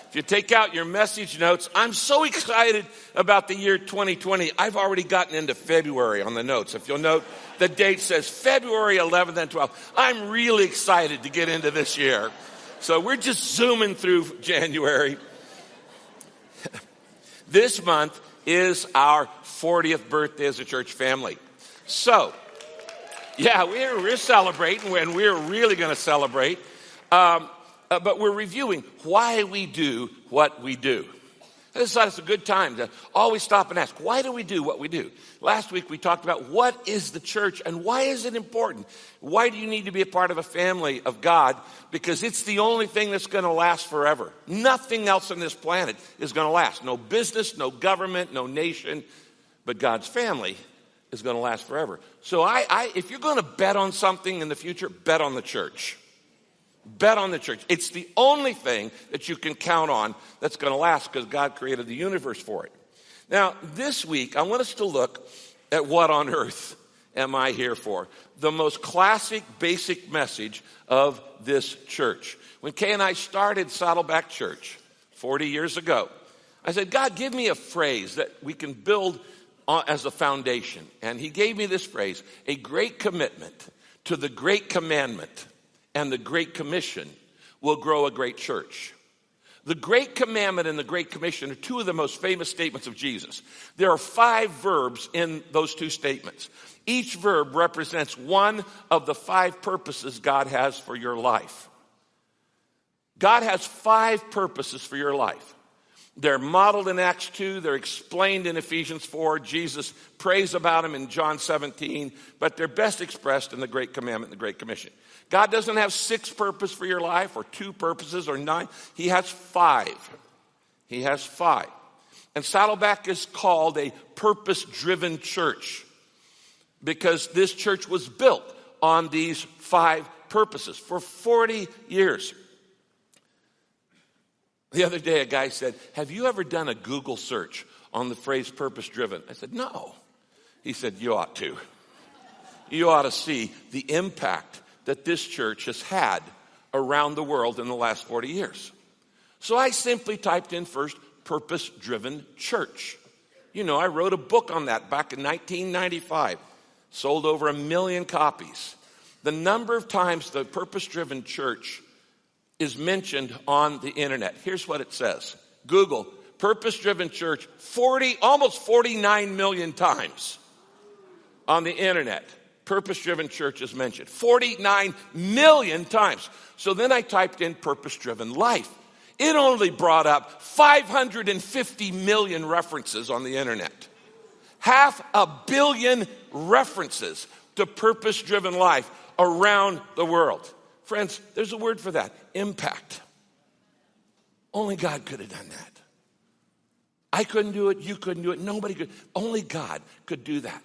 If you take out your message notes, I'm so excited about the year 2020. I've already gotten into February on the notes. If you'll note, the date says February 11th and 12th. I'm really excited to get into this year. So we're just zooming through January. This month is our 40th birthday as a church family. So, yeah, we're celebrating, and we're really going to celebrate. But we're reviewing why we do what we do. I decided it's a good time to always stop and ask, why do we do what we do? Last week we talked about what is the church and why is it important? Why do you need to be a part of a family of God? Because it's the only thing that's going to last forever. Nothing else on this planet is going to last. No business, no government, no nation, but God's family is going to last forever. So if you're going to bet on something in the future, bet on the church. Bet on the church. It's the only thing that you can count on that's going to last because God created the universe for it. Now, this week, I want us to look at what on earth am I here for? The most classic, basic message of this church. When Kay and I started Saddleback Church 40 years ago, I said, God, give me a phrase that we can build as a foundation. And he gave me this phrase, a great commitment to the great commandment and the Great Commission will grow a great church. The Great Commandment and the Great Commission are two of the most famous statements of Jesus. There are 5 verbs in those two statements. Each verb represents one of the 5 purposes God has for your life. God has 5 purposes for your life. They're modeled in Acts 2. They're explained in Ephesians 4. Jesus prays about them in John 17. But they're best expressed in the Great Commandment and the Great Commission. God doesn't have 6 purposes for your life or 2 purposes or 9. He has 5. He has 5. And Saddleback is called a purpose-driven church because this church was built on these 5 purposes for 40 years. The other day, a guy said, have you ever done a Google search on the phrase purpose-driven? I said, no. He said, you ought to. You ought to see the impact that this church has had around the world in the last 40 years. So I simply typed in first, purpose-driven church. You know, I wrote a book on that back in 1995. Sold over 1 million copies. The number of times the purpose-driven church is mentioned on the internet. Here's what it says. Google, purpose-driven church, almost 49 million times on the internet. Purpose-driven church is mentioned 49 million times. So then I typed in purpose-driven life. It only brought up 550 million references on the internet. 500 million references to purpose-driven life around the world. Friends, there's a word for that, impact. Only God could have done that. I couldn't do it, you couldn't do it, nobody could. Only God could do that.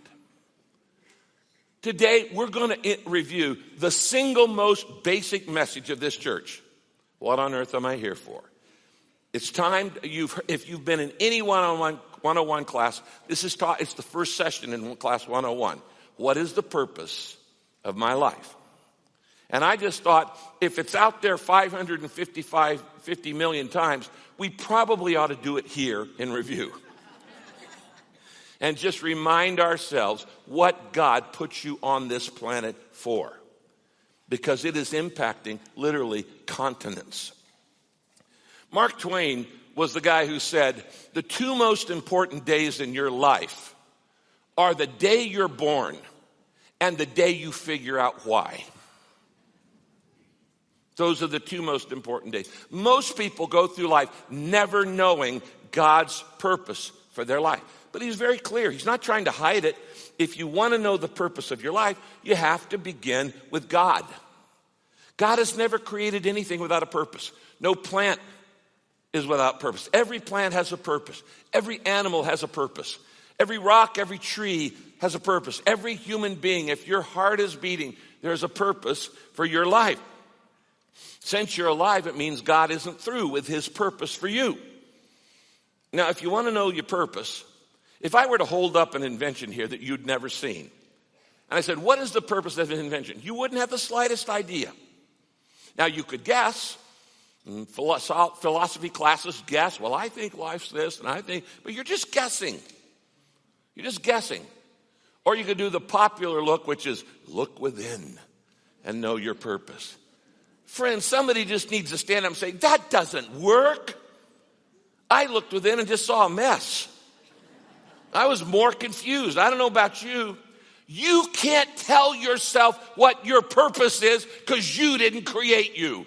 Today, we're going to review the single most basic message of this church. What on earth am I here for? It's time, if you've been in any one-on-one class, it's the first session in class 101. What is the purpose of my life? And I just thought, if it's out there 50 million times, we probably ought to do it here in review. And just remind ourselves what God puts you on this planet for. Because it is impacting, literally, continents. Mark Twain was the guy who said, the 2 most important days in your life are the day you're born and the day you figure out why. Those are the 2 most important days. Most people go through life never knowing God's purpose for their life. But he's very clear. He's not trying to hide it. If you want to know the purpose of your life, you have to begin with God. God has never created anything without a purpose. No plant is without purpose. Every plant has a purpose. Every animal has a purpose. Every rock, every tree has a purpose. Every human being, if your heart is beating, there's a purpose for your life. Since you're alive, it means God isn't through with his purpose for you. Now, if you want to know your purpose, if I were to hold up an invention here that you'd never seen, and I said, what is the purpose of an invention? You wouldn't have the slightest idea. Now, you could guess. Philosophy classes guess. Well, I think life's this, and I think, but you're just guessing. You're just guessing. Or you could do the popular look, which is look within and know your purpose. Friends, somebody just needs to stand up and say, that doesn't work. I looked within and just saw a mess. I was more confused. I don't know about you. You can't tell yourself what your purpose is because you didn't create you.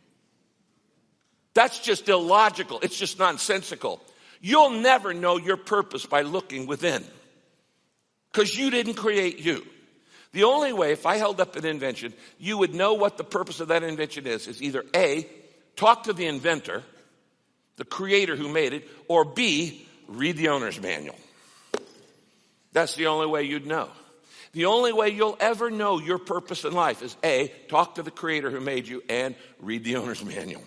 That's just illogical. It's just nonsensical. You'll never know your purpose by looking within because you didn't create you. The only way, if I held up an invention, you would know what the purpose of that invention is either A, talk to the inventor, the creator who made it, or B, read the owner's manual. That's the only way you'd know. The only way you'll ever know your purpose in life is A, talk to the creator who made you, and read the owner's manual.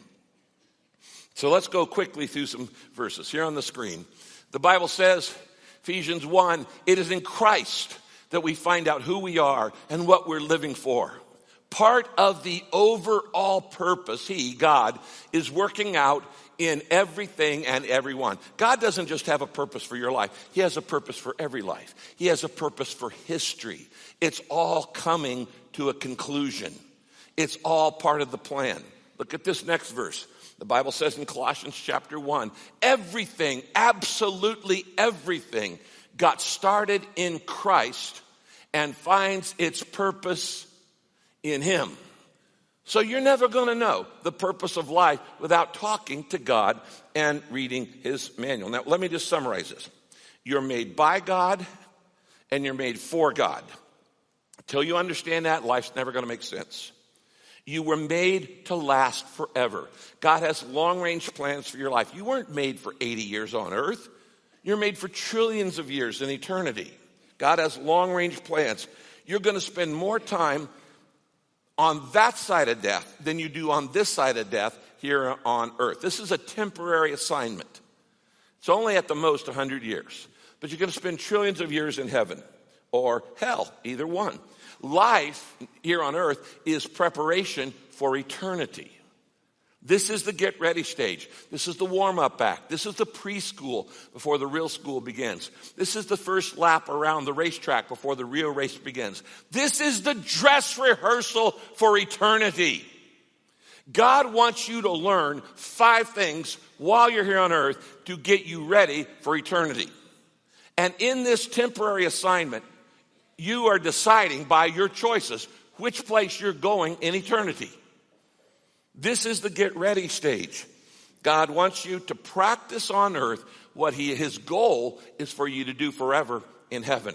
So let's go quickly through some verses here on the screen. The Bible says, Ephesians 1, it is in Christ that we find out who we are and what we're living for. Part of the overall purpose, He, God, is working out in everything and everyone. God doesn't just have a purpose for your life. He has a purpose for every life. He has a purpose for history. It's all coming to a conclusion. It's all part of the plan. Look at this next verse. The Bible says in Colossians chapter 1, everything, absolutely everything, got started in Christ and finds its purpose in Him. So you're never going to know the purpose of life without talking to God and reading His manual. Now, let me just summarize this. You're made by God and you're made for God. Until you understand that, life's never going to make sense. You were made to last forever. God has long-range plans for your life. You weren't made for 80 years on earth. You're made for trillions of years in eternity. God has long-range plans. You're going to spend more time on that side of death than you do on this side of death here on earth. This is a temporary assignment. It's only at the most 100 years. But you're going to spend trillions of years in heaven or hell, either one. Life here on earth is preparation for eternity. This is the get ready stage. This is the warm up act. This is the preschool before the real school begins. This is the first lap around the racetrack before the real race begins. This is the dress rehearsal for eternity. God wants you to learn 5 things while you're here on earth to get you ready for eternity. And in this temporary assignment, you are deciding by your choices which place you're going in eternity. This is the get ready stage. God wants you to practice on earth what His goal is for you to do forever in heaven.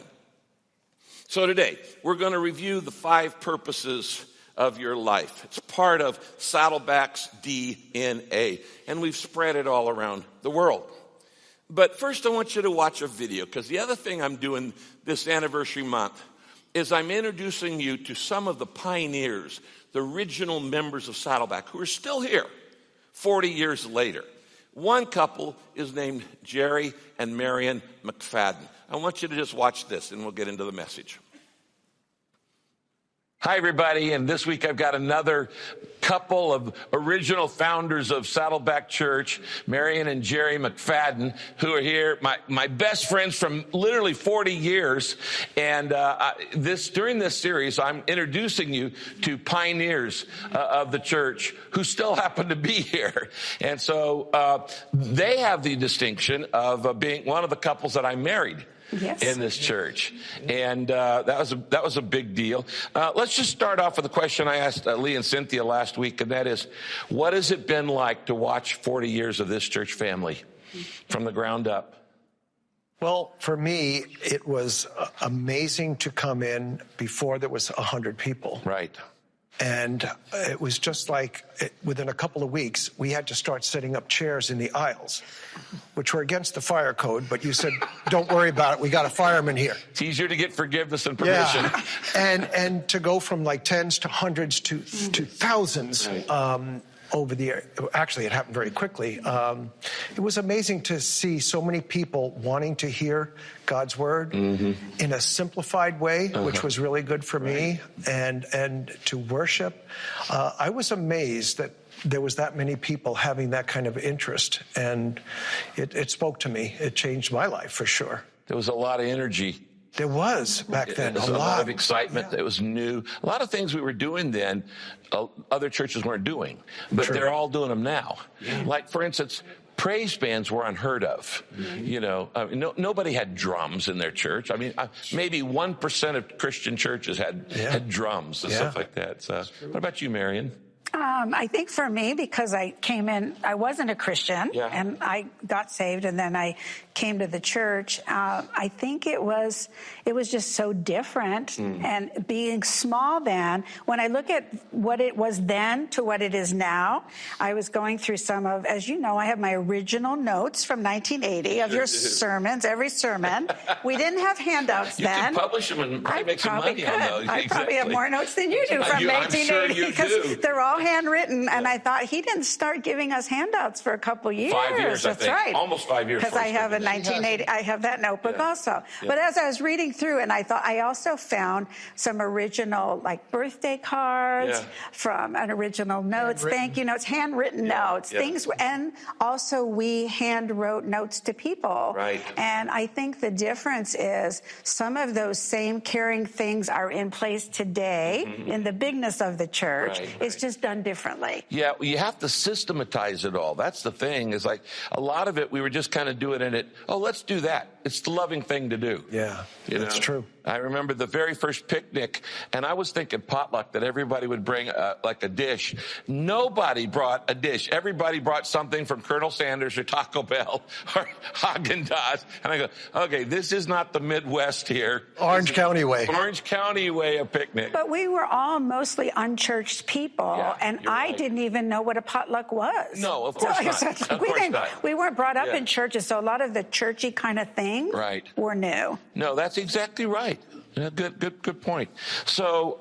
So today, we're going to review the 5 purposes of your life. It's part of Saddleback's DNA, and we've spread it all around the world. But first I want you to watch a video, because the other thing I'm doing this anniversary month is I'm introducing you to some of the pioneers, the original members of Saddleback, who are still here 40 years later. One couple is named Jerry and Marion McFadden. I want you to just watch this, and we'll get into the message. Hi, everybody, and this week I've got another couple of original founders of Saddleback Church, Marion and Jerry McFadden, who are here, my best friends from literally 40 years. And during this series, I'm introducing you to pioneers of the church who still happen to be here. And so they have the distinction of being one of the couples that I married. Yes. In this church. And that was a big deal. Let's just start off with a question I asked Lee and Cynthia last week, and that is, what has it been like to watch 40 years of this church family from the ground up? Well, for me, it was amazing to come in before there was 100 people. Right. And it was just like within a couple of weeks, we had to start setting up chairs in the aisles, which were against the fire code. But you said, don't worry about it. We got a fireman here. It's easier to get forgiveness and permission. Yeah. And to go from like tens to hundreds to thousands over the year. Actually, it happened very quickly. It was amazing to see so many people wanting to hear God's word in a simplified way, which was really good for me, and to worship. I was amazed that there was that many people having that kind of interest. And it spoke to me. It changed my life for sure. There was a lot of energy. There was back then. There was a lot of excitement. Yeah. It was new. A lot of things we were doing then, other churches weren't doing. But They're all doing them now. Yeah. Like, for instance, praise bands were unheard of. Mm-hmm. Nobody had drums in their church. I mean, maybe 1% of Christian churches had drums and stuff like that. So, what about you, Marion? I think for me, because I came in, I wasn't a Christian, and I got saved, and then I came to the church. I think it was just so different, and being small then. When I look at what it was then to what it is now, I was going through some of, as you know, I have my original notes from 1980 of your sermons, every sermon. We didn't have handouts then. You can publish them and probably make some money on those. I probably have more notes than you do from 1980 because they're all handwritten. And I thought he didn't start giving us handouts for a couple years. 5 years, That's I think. right. Almost 5 years. Because I have a 1980. I have that notebook also. Yeah. But as I was reading through, and I thought I also found some original like birthday cards from an original notes, thank you notes, handwritten notes, things, and also we hand wrote notes to people. Right. And I think the difference is some of those same caring things are in place today in the bigness of the church. It's just done differently. Yeah, you have to systematize it all. That's the thing, is like a lot of it, we were just kind of doing it. Oh, let's do that. It's the loving thing to do. Yeah, that's true. I remember the very first picnic, and I was thinking potluck, that everybody would bring like a dish. Nobody brought a dish. Everybody brought something from Colonel Sanders or Taco Bell or Haagen-Dazs. And I go, okay, this is not the Midwest here. Orange County way. Orange County way of picnic. But we were all mostly unchurched people, and I didn't even know what a potluck was. No, of course not. We weren't brought up in churches, so a lot of the churchy kind of things were new. No, that's exactly right. Yeah, good point. So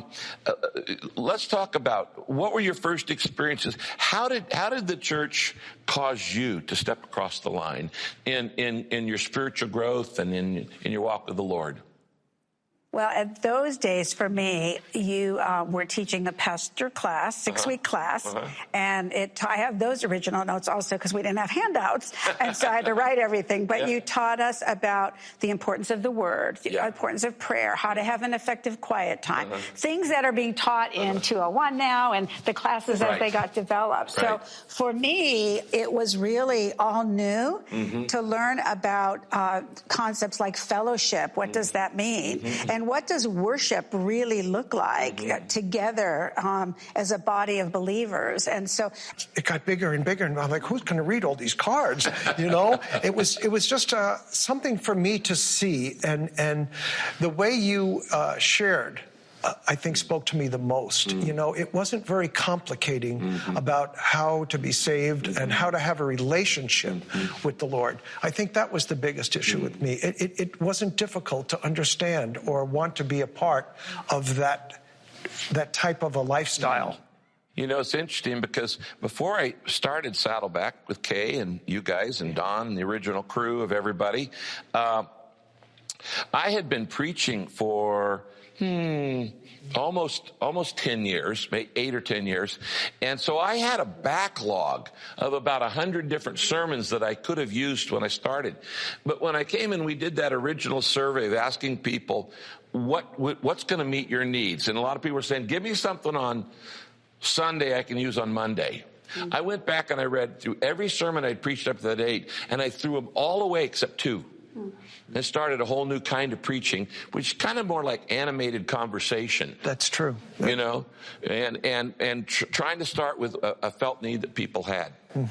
let's talk about, what were your first experiences? How did the church cause you to step across the line in your spiritual growth and in your walk with the Lord? Well, at those days, for me, you were teaching a pastor class, 6-week class, and I have those original notes also because we didn't have handouts, and so I had to write everything. But you taught us about the importance of the Word, the importance of prayer, how to have an effective quiet time, things that are being taught in 201 now, and the classes as they got developed. So for me, it was really all new to learn about concepts like fellowship. What does that mean? And what does worship really look like together as a body of believers? And so it got bigger and bigger, and I'm like, who's going to read all these cards? You know, it was just something for me to see, and the way you shared, I think, spoke to me the most. You know, it wasn't very complicating about how to be saved and how to have a relationship with the Lord. I think that was the biggest issue with me. It wasn't difficult to understand or want to be a part of that type of a lifestyle. You know, it's interesting because before I started Saddleback with Kay and you guys and Don and the original crew of everybody, I had been preaching for almost 10 years, maybe 8 or 10 years. And so I had a backlog of about 100 different sermons that I could have used when I started. But when I came in, we did that original survey of asking people, what's going to meet your needs? And a lot of people were saying, give me something on Sunday I can use on Monday. I went back and I read through every sermon I'd preached up to that date, and I threw them all away except 2. And started a whole new kind of preaching, which is kind of more like animated conversation. That's true. You know, and trying to start with a felt need that people had.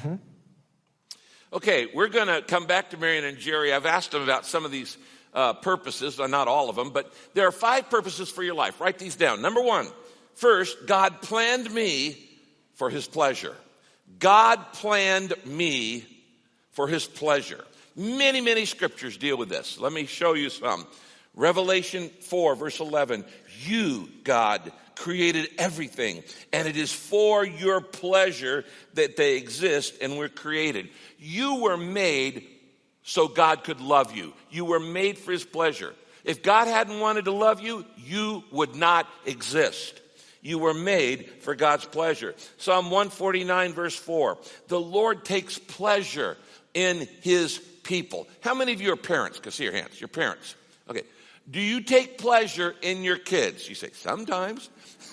Okay, we're going to come back to Marion and Jerry. I've asked them about some of these purposes, not all of them, but there are 5 purposes for your life. Write these down. Number 1, first, God planned me for his pleasure. God planned me for his pleasure. Many, many scriptures deal with this. Let me show you some. Revelation 4, verse 11. You, God, created everything, and it is for your pleasure that they exist and were created. You were made so God could love you. You were made for his pleasure. If God hadn't wanted to love you, you would not exist. You were made for God's pleasure. Psalm 149, verse 4. The Lord takes pleasure in his people. How many of you are parents? Can I see your hands? You're parents. Okay. Do you take pleasure in your kids? You say, sometimes.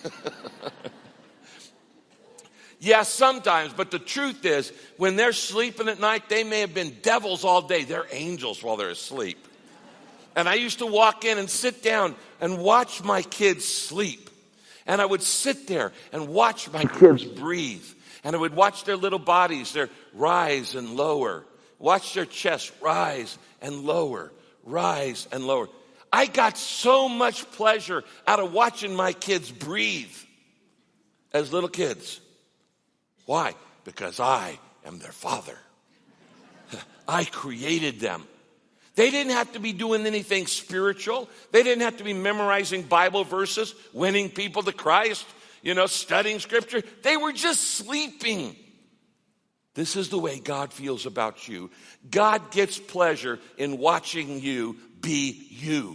Yeah, sometimes, but the truth is, when they're sleeping at night, they may have been devils all day. They're angels while they're asleep. And I used to walk in and sit down and watch my kids sleep. And I would sit there and watch my kids breathe. And I would watch their little bodies, their rise and lower. Watch their chest rise and lower, rise and lower. I got so much pleasure out of watching my kids breathe as little kids. Why? Because I am their father. I created them. They didn't have to be doing anything spiritual. They didn't have to be memorizing Bible verses, winning people to Christ, studying scripture. They were just sleeping. This is the way God feels about you. God gets pleasure in watching you be you.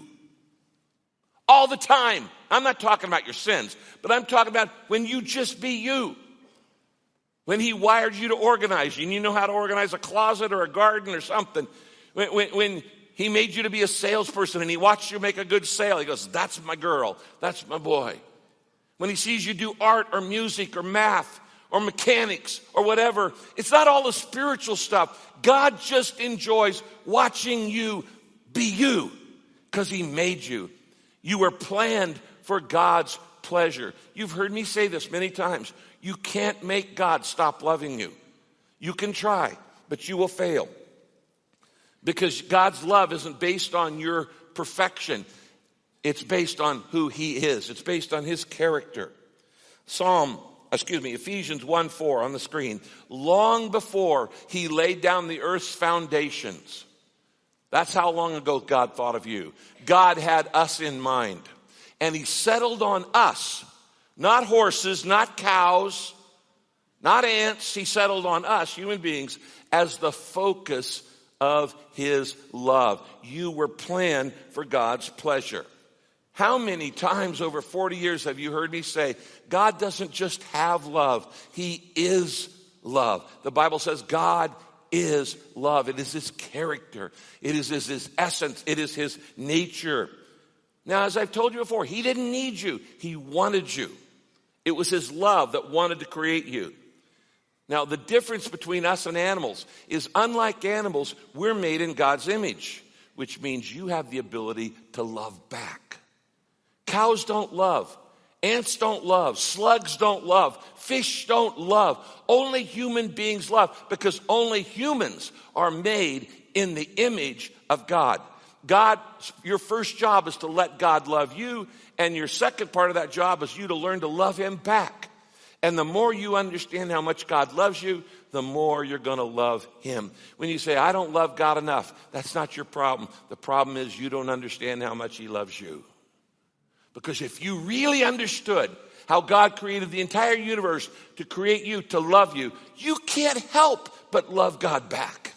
All the time. I'm not talking about your sins, but I'm talking about when you just be you. When he wired you to organize you, and you know how to organize a closet or a garden or something. When he made you to be a salesperson and he watched you make a good sale, he goes, that's my girl, that's my boy. When he sees you do art or music or math or mechanics or whatever, it's not all the spiritual stuff. God just enjoys watching you be you because he made you. You were planned for God's pleasure. You've heard me say this many times. You can't make God stop loving you. You can try, but you will fail. Because God's love isn't based on your perfection. It's based on who he is. It's based on his character. Ephesians 1:4 on the screen. Long before he laid down the earth's foundations. That's how long ago God thought of you. God had us in mind. And he settled on us. Not horses, not cows, not ants. He settled on us, human beings, as the focus of his love. You were planned for God's pleasure. How many times over 40 years have you heard me say, God doesn't just have love, he is love. The Bible says God is love. It is his character. It is his essence. It is his nature. Now, as I've told you before, he didn't need you. He wanted you. It was his love that wanted to create you. Now, the difference between us and animals is, unlike animals, we're made in God's image, which means you have the ability to love back. Cows don't love. Ants don't love. Slugs don't love. Fish don't love. Only human beings love, because only humans are made in the image of God. God, your first job is to let God love you, and your second part of that job is you to learn to love him back. And the more you understand how much God loves you, the more you're going to love him. When you say, I don't love God enough, that's not your problem. The problem is you don't understand how much he loves you. Because if you really understood how God created the entire universe to create you, to love you, you can't help but love God back.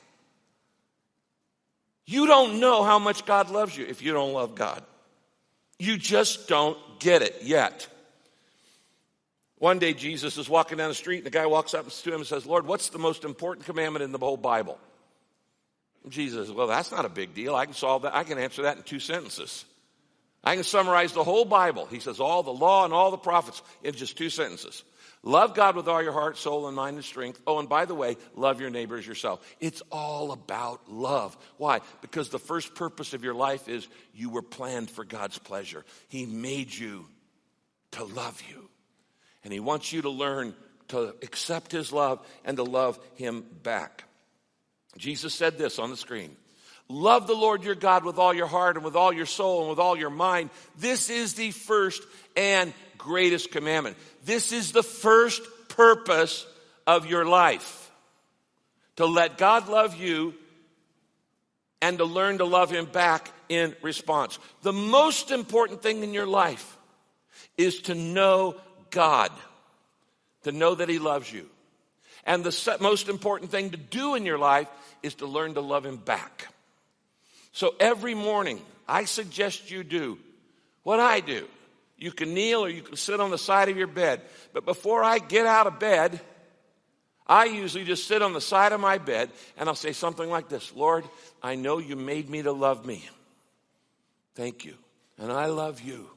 You don't know how much God loves you if you don't love God. You just don't get it yet. One day Jesus is walking down the street and the guy walks up to him and says, Lord, what's the most important commandment in the whole Bible? And Jesus says, well, that's not a big deal. I can solve that. I can answer that in 2 sentences. I can summarize the whole Bible. He says all the law and all the prophets in just 2 sentences. Love God with all your heart, soul, and mind and strength. Oh, and by the way, love your neighbor as yourself. It's all about love. Why? Because the first purpose of your life is you were planned for God's pleasure. He made you to love you. And he wants you to learn to accept his love and to love him back. Jesus said this on the screen. Love the Lord your God with all your heart and with all your soul and with all your mind. This is the first and greatest commandment. This is the first purpose of your life. To let God love you and to learn to love him back in response. The most important thing in your life is to know God. To know that he loves you. And the most important thing to do in your life is to learn to love him back. So every morning, I suggest you do what I do. You can kneel or you can sit on the side of your bed. But before I get out of bed, I usually just sit on the side of my bed and I'll say something like this: Lord, I know you made me to love me. Thank you. And I love you.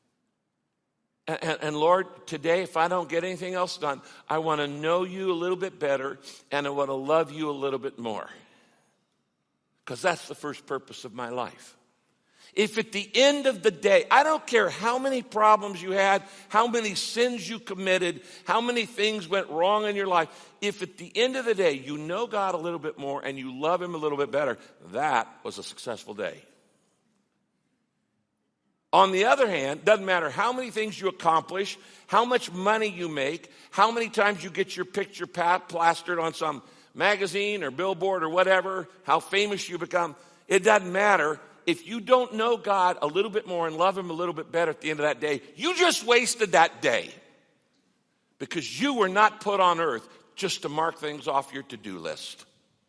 And Lord, today, if I don't get anything else done, I want to know you a little bit better and I want to love you a little bit more. Because that's the first purpose of my life. If at the end of the day, I don't care how many problems you had, how many sins you committed, how many things went wrong in your life, if at the end of the day you know God a little bit more and you love him a little bit better, that was a successful day. On the other hand, doesn't matter how many things you accomplish, how much money you make, how many times you get your picture plastered on some magazine or billboard or whatever, how famous you become, it doesn't matter. If you don't know God a little bit more and love him a little bit better at the end of that day, you just wasted that day. Because you were not put on earth just to mark things off your to-do list.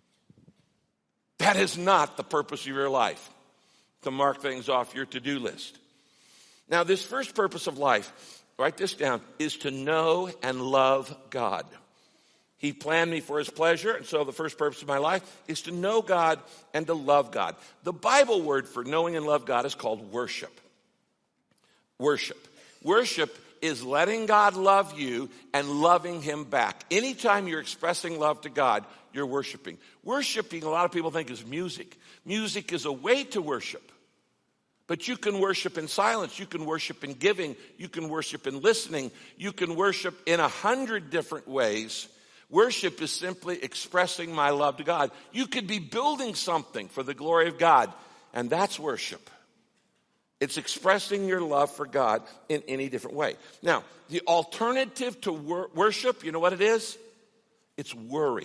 That is not the purpose of your life, to mark things off your to-do list. Now, this first purpose of life, write this down, is to know and love God. He planned me for his pleasure, and so the first purpose of my life is to know God and to love God. The Bible word for knowing and love God is called worship. Worship. Worship is letting God love you and loving him back. Anytime you're expressing love to God, you're worshiping. Worshiping, a lot of people think, is music. Music is a way to worship. But you can worship in silence. You can worship in giving. You can worship in listening. You can worship in 100 different ways. Worship is simply expressing my love to God. You could be building something for the glory of God, and that's worship. It's expressing your love for God in any different way. Now, the alternative to worship, you know what it is? It's worry.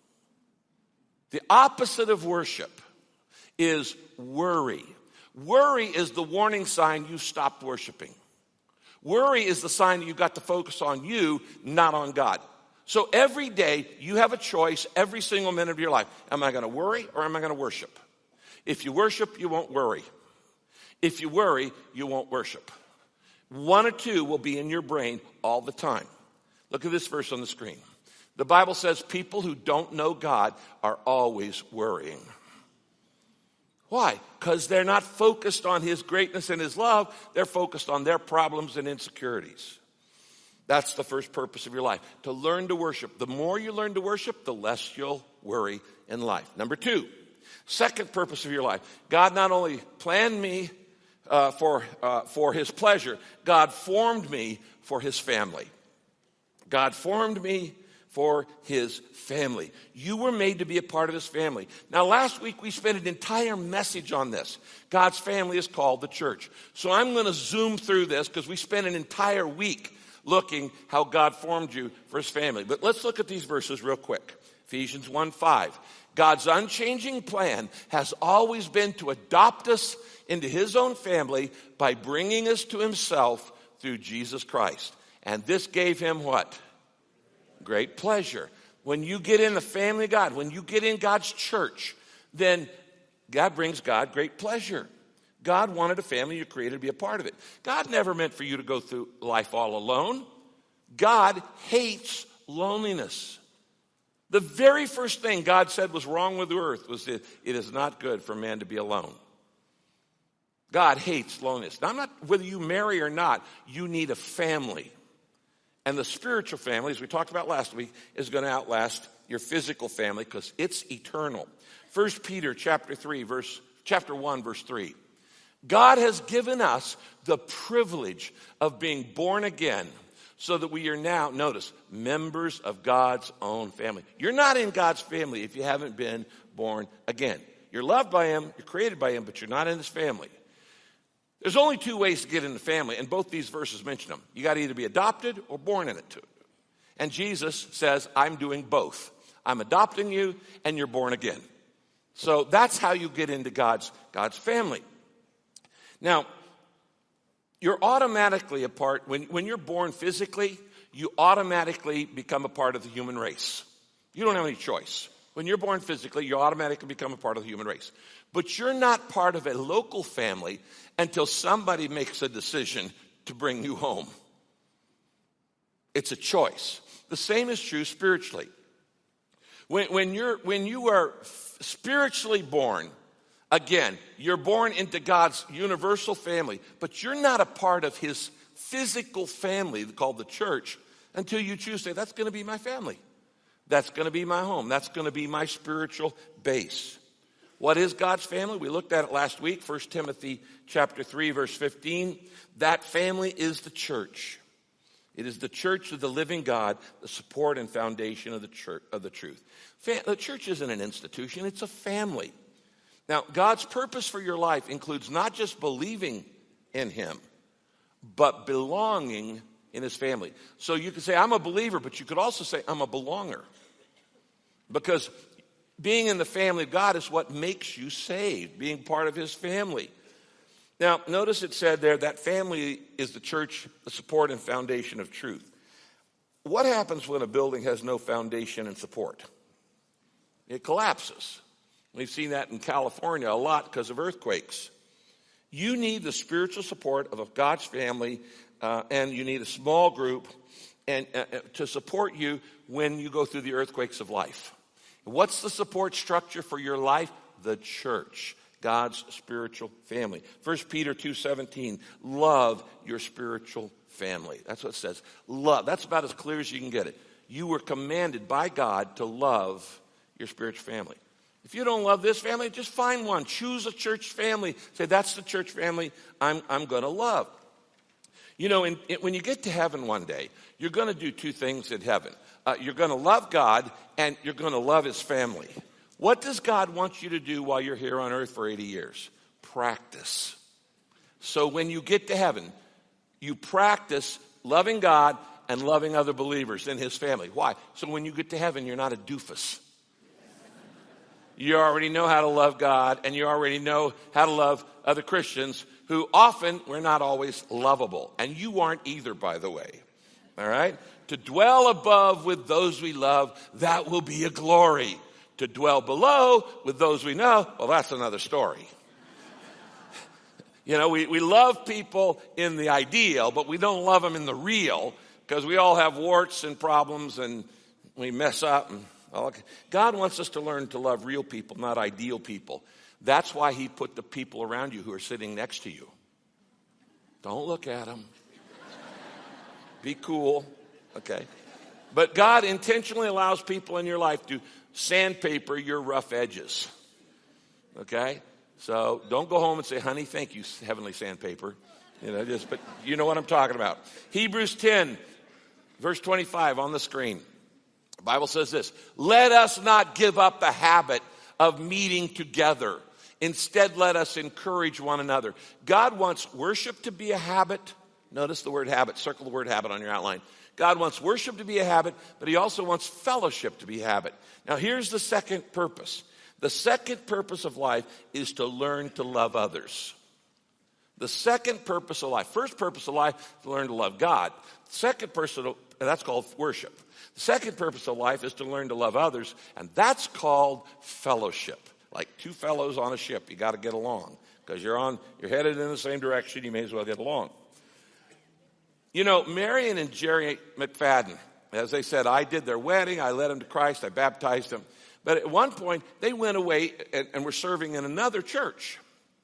The opposite of worship is worry. Worry is the warning sign you stopped worshiping. Worry is the sign that you've got to focus on you, not on God. So every day you have a choice every single minute of your life. Am I going to worry or am I going to worship? If you worship, you won't worry. If you worry, you won't worship. One or two will be in your brain all the time. Look at this verse on the screen. The Bible says people who don't know God are always worrying. Why? Because they're not focused on his greatness and his love. They're focused on their problems and insecurities. That's the first purpose of your life, to learn to worship. The more you learn to worship, the less you'll worry in life. Number two, second purpose of your life. God not only planned me for his pleasure, God formed me for his family. God formed me for his family. You were made to be a part of his family. Now, last week we spent an entire message on this. God's family is called the church. So I'm going to zoom through this because we spent an entire week looking how God formed you for his family. But let's look at these verses real quick. Ephesians 1:5. God's unchanging plan has always been to adopt us into his own family by bringing us to himself through Jesus Christ. And this gave him what? Great pleasure. When you get in the family of God, when you get in God's church, then God brings God great pleasure. God wanted a family you created to be a part of it. God never meant for you to go through life all alone. God hates loneliness. The very first thing God said was wrong with the earth was that it is not good for man to be alone. God hates loneliness. Now, I'm not, whether you marry or not, you need a family. And the spiritual family, as we talked about last week, is going to outlast your physical family because it's eternal. 1 Peter chapter 1, verse 3. God has given us the privilege of being born again so that we are now, notice, members of God's own family. You're not in God's family if you haven't been born again. You're loved by him, you're created by him, but you're not in his family. There's only two ways to get in the family, and both these verses mention them. You got to either be adopted or born in it too. And Jesus says, I'm doing both. I'm adopting you, and you're born again. So that's how you get into God's family. Now, you're automatically a part, when you're born physically, you automatically become a part of the human race. You don't have any choice. When you're born physically, you automatically become a part of the human race. But you're not part of a local family until somebody makes a decision to bring you home. It's a choice. The same is true spiritually. When you are spiritually born, again, you're born into God's universal family, but you're not a part of his physical family called the church until you choose to say, that's going to be my family. That's going to be my home. That's going to be my spiritual base. What is God's family? We looked at it last week, 1 Timothy chapter 3, verse 15. That family is the church. It is the church of the living God, the support and foundation of the church of the truth. The church isn't an institution, it's a family. Now, God's purpose for your life includes not just believing in him, but belonging in his family. So you could say, I'm a believer, but you could also say, I'm a belonger. Because being in the family of God is what makes you saved, being part of his family. Now, notice it said there that family is the church, the support and foundation of truth. What happens when a building has no foundation and support? It collapses. We've seen that in California a lot because of earthquakes. You need the spiritual support of God's family, and you need a small group and to support you when you go through the earthquakes of life. What's the support structure for your life? The church, God's spiritual family. 1 Peter 2:17, love your spiritual family. That's what it says. Love. That's about as clear as you can get it. You were commanded by God to love your spiritual family. If you don't love this family, just find one. Choose a church family. Say, that's the church family I'm going to love. You know, when you get to heaven one day, you're going to do two things in heaven. You're going to love God, and you're going to love his family. What does God want you to do while you're here on earth for 80 years? Practice. So when you get to heaven, you practice loving God and loving other believers in his family. Why? So when you get to heaven, you're not a doofus. You already know how to love God, and you already know how to love other Christians who often, we're not always lovable. And you aren't either, by the way. All right? To dwell above with those we love, that will be a glory. To dwell below with those we know, well, that's another story. You know, we love people in the ideal, but we don't love them in the real, because we all have warts and problems, and we mess up. And God wants us to learn to love real people, not ideal people. That's why he put the people around you who are sitting next to you. Don't look at them. Be cool. Okay. But God intentionally allows people in your life to sandpaper your rough edges. Okay? So don't go home and say, honey, thank you, heavenly sandpaper. But you know what I'm talking about. Hebrews 10, verse 25 on the screen. The Bible says this, let us not give up the habit of meeting together. Instead, let us encourage one another. God wants worship to be a habit. Notice the word habit. Circle the word habit on your outline. God wants worship to be a habit, but he also wants fellowship to be a habit. Now, here's the second purpose. The second purpose of life is to learn to love others. The second purpose of life. First purpose of life is to learn to love God. Second purpose, that's called worship. The second purpose of life is to learn to love others, and that's called fellowship. Like two fellows on a ship, you got to get along because you're headed in the same direction. You may as well get along. You know, Marion and Jerry McFadden, as they said, I did their wedding, I led them to Christ, I baptized them. But at one point, they went away and were serving in another church.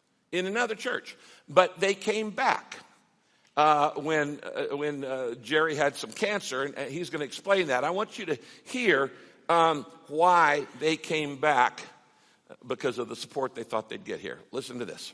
But they came back when Jerry had some cancer, and he's going to explain that. I want you to hear why they came back because of the support they thought they'd get here. Listen to this.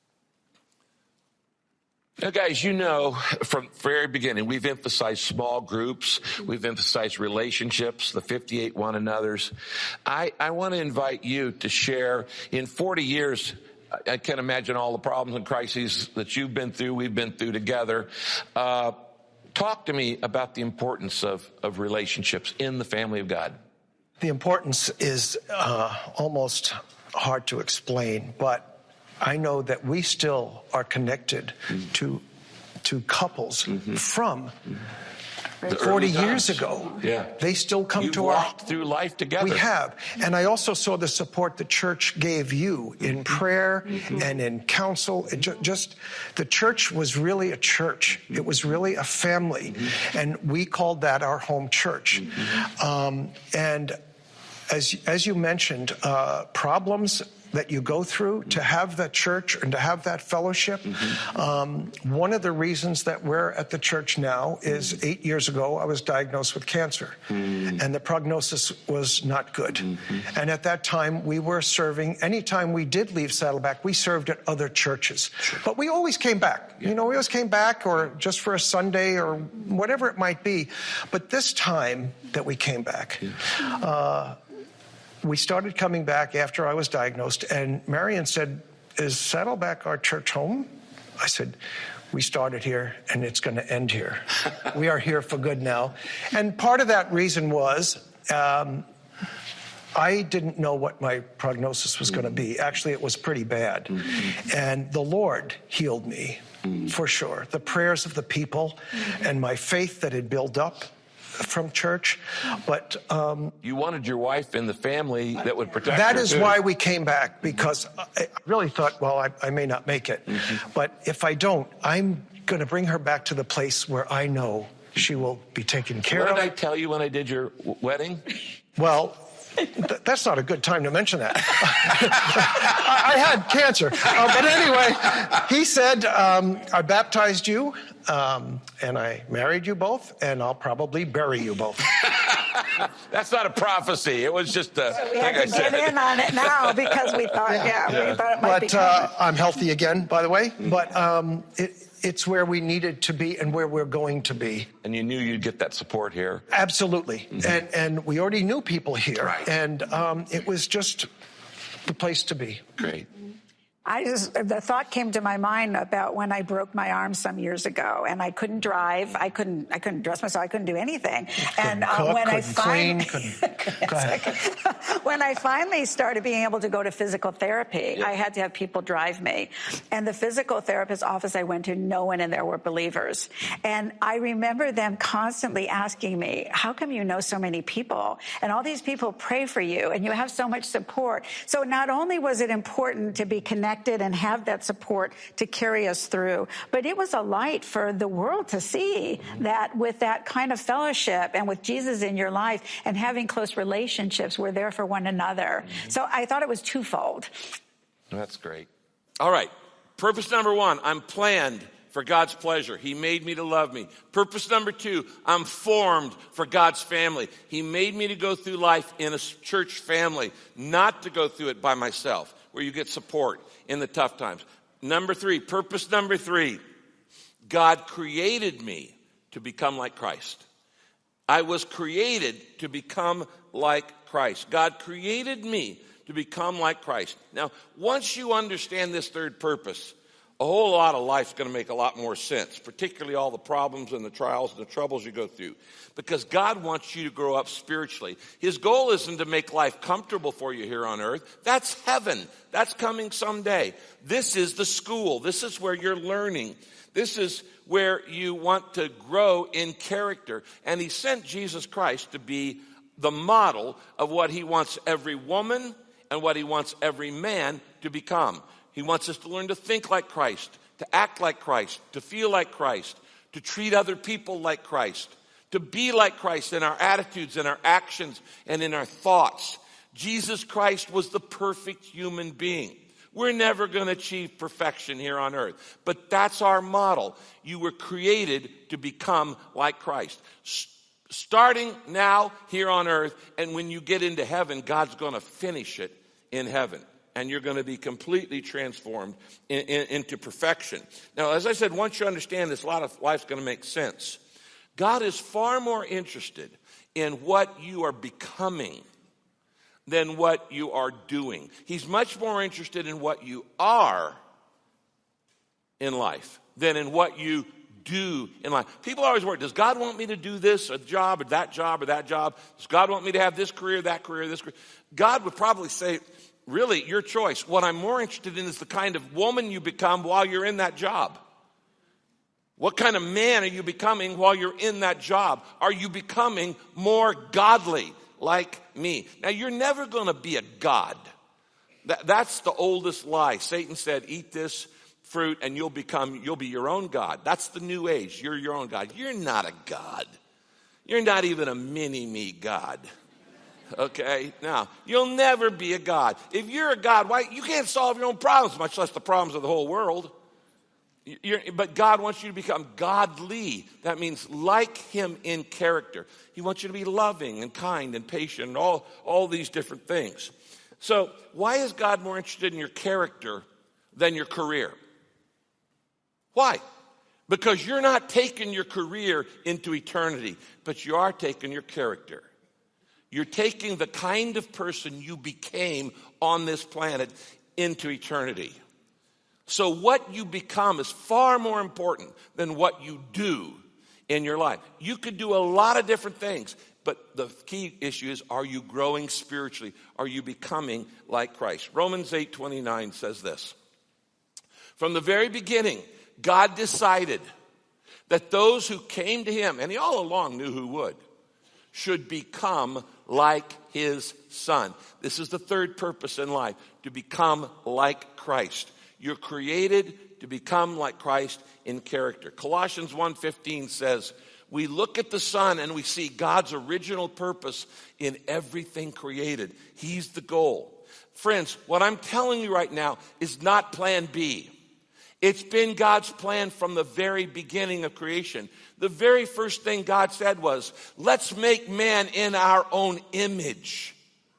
Now, guys, you know, from the very beginning, we've emphasized small groups. We've emphasized relationships, the 58 one another's. I want to invite you to share in 40 years. I can't imagine all the problems and crises that you've been through, we've been through together. Talk to me about the importance of relationships in the family of God. The importance is almost hard to explain, but I know that we still are connected to couples from 40 years ago. Yeah. They still come You've to our... walked through life together. We have. And I also saw the support the church gave you in prayer and in counsel. Just the church was really a church. It was really a family. And we called that our home church. And as you mentioned, problems that you go through, to have that church and to have that fellowship. One of the reasons that we're at the church now is 8 years ago, I was diagnosed with cancer, and the prognosis was not good. And at that time, we were serving, anytime we did leave Saddleback, we served at other churches. But we always came back. You know, we always came back, or just for a Sunday or whatever it might be. But this time that we came back, we started coming back after I was diagnosed, and Marion said, "Is Saddleback our church home?" I said, "We started here, and it's going to end here. We are here for good now." And part of that reason was I didn't know what my prognosis was going to be. Actually, it was pretty bad. And the Lord healed me, for sure. The prayers of the people and my faith that had built up from church. But you wanted your wife in the family that would protect that her is too. why we came back, because I really thought, well, I may not make it. But if I don't, I'm going to bring her back to the place where I know she will be taken care What of. did I tell you when I did your wedding? Well, that's not a good time to mention that. I had cancer. But anyway, he said, I baptized you, and I married you both, and I'll probably bury you both. That's not a prophecy. It was just a We had to get in on it now because we thought, we thought it might be coming. I'm healthy again, by the way. But it's where we needed to be and where we're going to be. And you knew you'd get that support here. Absolutely. And we already knew people here. Right. And it was just the place to be. Great. The thought came to my mind about when I broke my arm some years ago, and I couldn't drive, I couldn't dress myself, I couldn't do anything. And cook, when I clean, finally, go ahead. when I finally started being able to go to physical therapy, I had to have people drive me. And the physical therapist office I went to, no one in there were believers. And I remember them constantly asking me, "How come you know so many people? And all these people pray for you, and you have so much support." So not only was it important to be connected and have that support to carry us through, but it was a light for the world to see that with that kind of fellowship and with Jesus in your life and having close relationships, we're there for one another. So I thought it was twofold. That's great. All right. Purpose number one, I'm planned for God's pleasure. He made me to love me. Purpose number two, I'm formed for God's family. He made me to go through life in a church family, not to go through it by myself, where you get support in the tough times. Number three, purpose number three, God created me to become like Christ. I was created to become like Christ. God created me to become like Christ. Now, once you understand this third purpose, a whole lot of life's going to make a lot more sense, particularly all the problems and the trials and the troubles you go through, because God wants you to grow up spiritually. His goal isn't to make life comfortable for you here on earth. That's heaven. That's coming someday. This is the school. This is where you're learning. This is where you want to grow in character. And he sent Jesus Christ to be the model of what he wants every woman and what he wants every man to become. He wants us to learn to think like Christ, to act like Christ, to feel like Christ, to treat other people like Christ, to be like Christ in our attitudes, in our actions, and in our thoughts. Jesus Christ was the perfect human being. We're never going to achieve perfection here on earth, but that's our model. You were created to become like Christ. Starting now here on earth, and when you get into heaven, God's going to finish it in heaven. And you're going to be completely transformed into perfection. Now, as I said, once you understand this, a lot of life's going to make sense. God is far more interested in what you are becoming than what you are doing. He's much more interested in what you are in life than in what you do in life. People always worry, does God want me to do this or job or that job or that job? Does God want me to have this career, that career, this career? God would probably say, really, your choice. What I'm more interested in is the kind of woman you become while you're in that job. What kind of man are you becoming while you're in that job? Are you becoming more godly like me? Now, you're never going to be a god. That's the oldest lie. Satan said, eat this fruit and you'll be your own God. That's the new age. You're your own God. You're not a God. You're not even a mini-me God. Okay? Now, you'll never be a God. If you're a God, why? You can't solve your own problems, much less the problems of the whole world. But God wants you to become godly. That means like him in character. He wants you to be loving and kind and patient and all these different things. So why is God more interested in your character than your career? Why? Because you're not taking your career into eternity, but you are taking your character. You're taking the kind of person you became on this planet into eternity. So what you become is far more important than what you do in your life. You could do a lot of different things, but the key issue is, are you growing spiritually? Are you becoming like Christ? Romans 8:29 says this. From the very beginning, God decided that those who came to him, and he all along knew who would, should become like his son. This is the third purpose in life, to become like Christ. You're created to become like Christ in character. Colossians 1:15 says, we look at the Son and we see God's original purpose in everything created. He's the goal. Friends, what I'm telling you right now is not plan B. It's been God's plan from the very beginning of creation. The very first thing God said was, let's make man in our own image.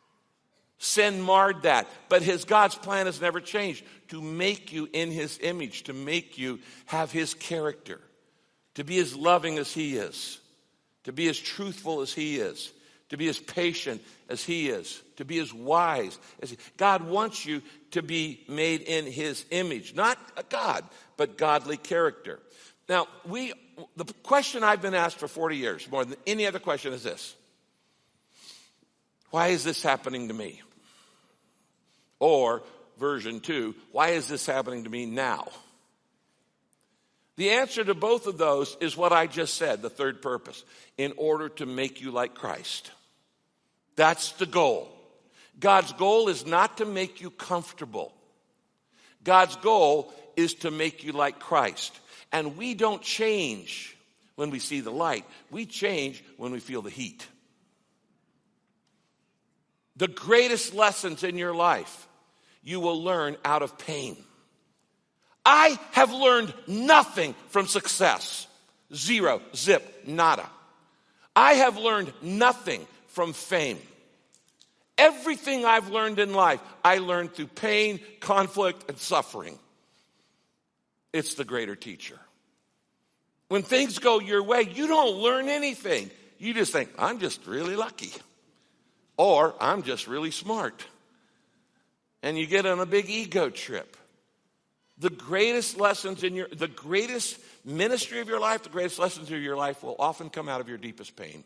Sin marred that. But God's plan has never changed. To make you in his image, to make you have his character, to be as loving as he is, to be as truthful as he is, to be as patient as he is, to be as wise as he is. God wants you to be made in his image. Not a God, but godly character. Now, the question I've been asked for 40 years, more than any other question, is this. Why is this happening to me? Or, version 2, why is this happening to me now? The answer to both of those is what I just said, the third purpose, in order to make you like Christ. That's the goal. God's goal is not to make you comfortable. God's goal is to make you like Christ. And we don't change when we see the light. We change when we feel the heat. The greatest lessons in your life you will learn out of pain. I have learned nothing from success. Zero, zip, nada. I have learned nothing from fame. Everything I've learned in life, I learned through pain, conflict, and suffering. It's the greater teacher. When things go your way, you don't learn anything. You just think, I'm just really lucky. Or I'm just really smart. And you get on a big ego trip. The greatest lessons the greatest ministry of your life, the greatest lessons of your life will often come out of your deepest pain.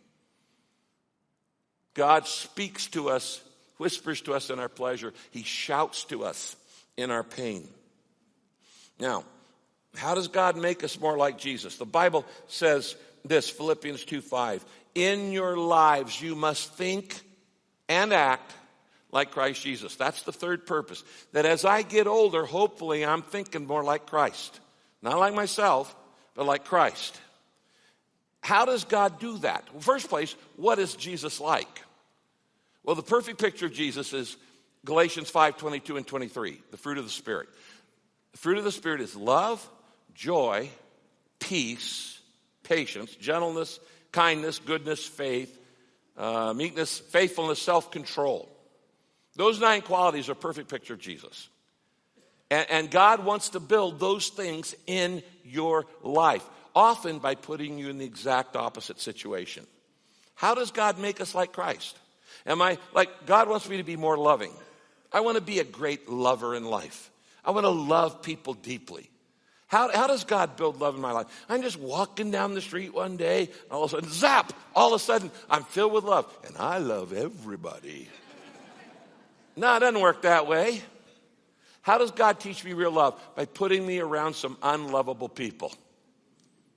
God speaks to us, whispers to us in our pleasure. He shouts to us in our pain. Now, how does God make us more like Jesus? The Bible says this, Philippians 2:5. In your lives you must think and act like Christ Jesus. That's the third purpose. That as I get older, hopefully I'm thinking more like Christ. Not like myself, but like Christ. How does God do that? Well, first place, what is Jesus like? Well, the perfect picture of Jesus is Galatians 5:22 and 23, the fruit of the Spirit. The fruit of the Spirit is love, joy, peace, patience, gentleness, kindness, goodness, faith, meekness, faithfulness, self-control. Those 9 qualities are a perfect picture of Jesus. And God wants to build those things in your life, often by putting you in the exact opposite situation. How does God make us like Christ? God wants me to be more loving. I want to be a great lover in life. I want to love people deeply. How does God build love in my life? I'm just walking down the street one day, and all of a sudden, zap! All of a sudden, I'm filled with love. And I love everybody. No, it doesn't work that way. How does God teach me real love? By putting me around some unlovable people.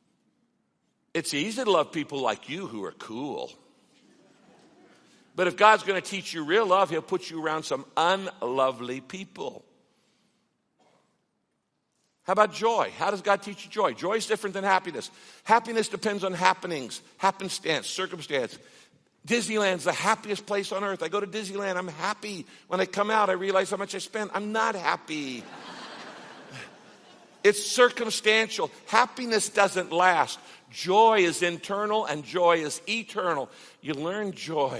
It's easy to love people like you who are cool. But if God's going to teach you real love, he'll put you around some unlovely people. How about joy? How does God teach you joy? Joy is different than happiness. Happiness depends on happenings, happenstance, circumstance. Disneyland's the happiest place on earth. I go to Disneyland, I'm happy. When I come out, I realize how much I spent. I'm not happy. It's circumstantial. Happiness doesn't last. Joy is internal and joy is eternal. You learn joy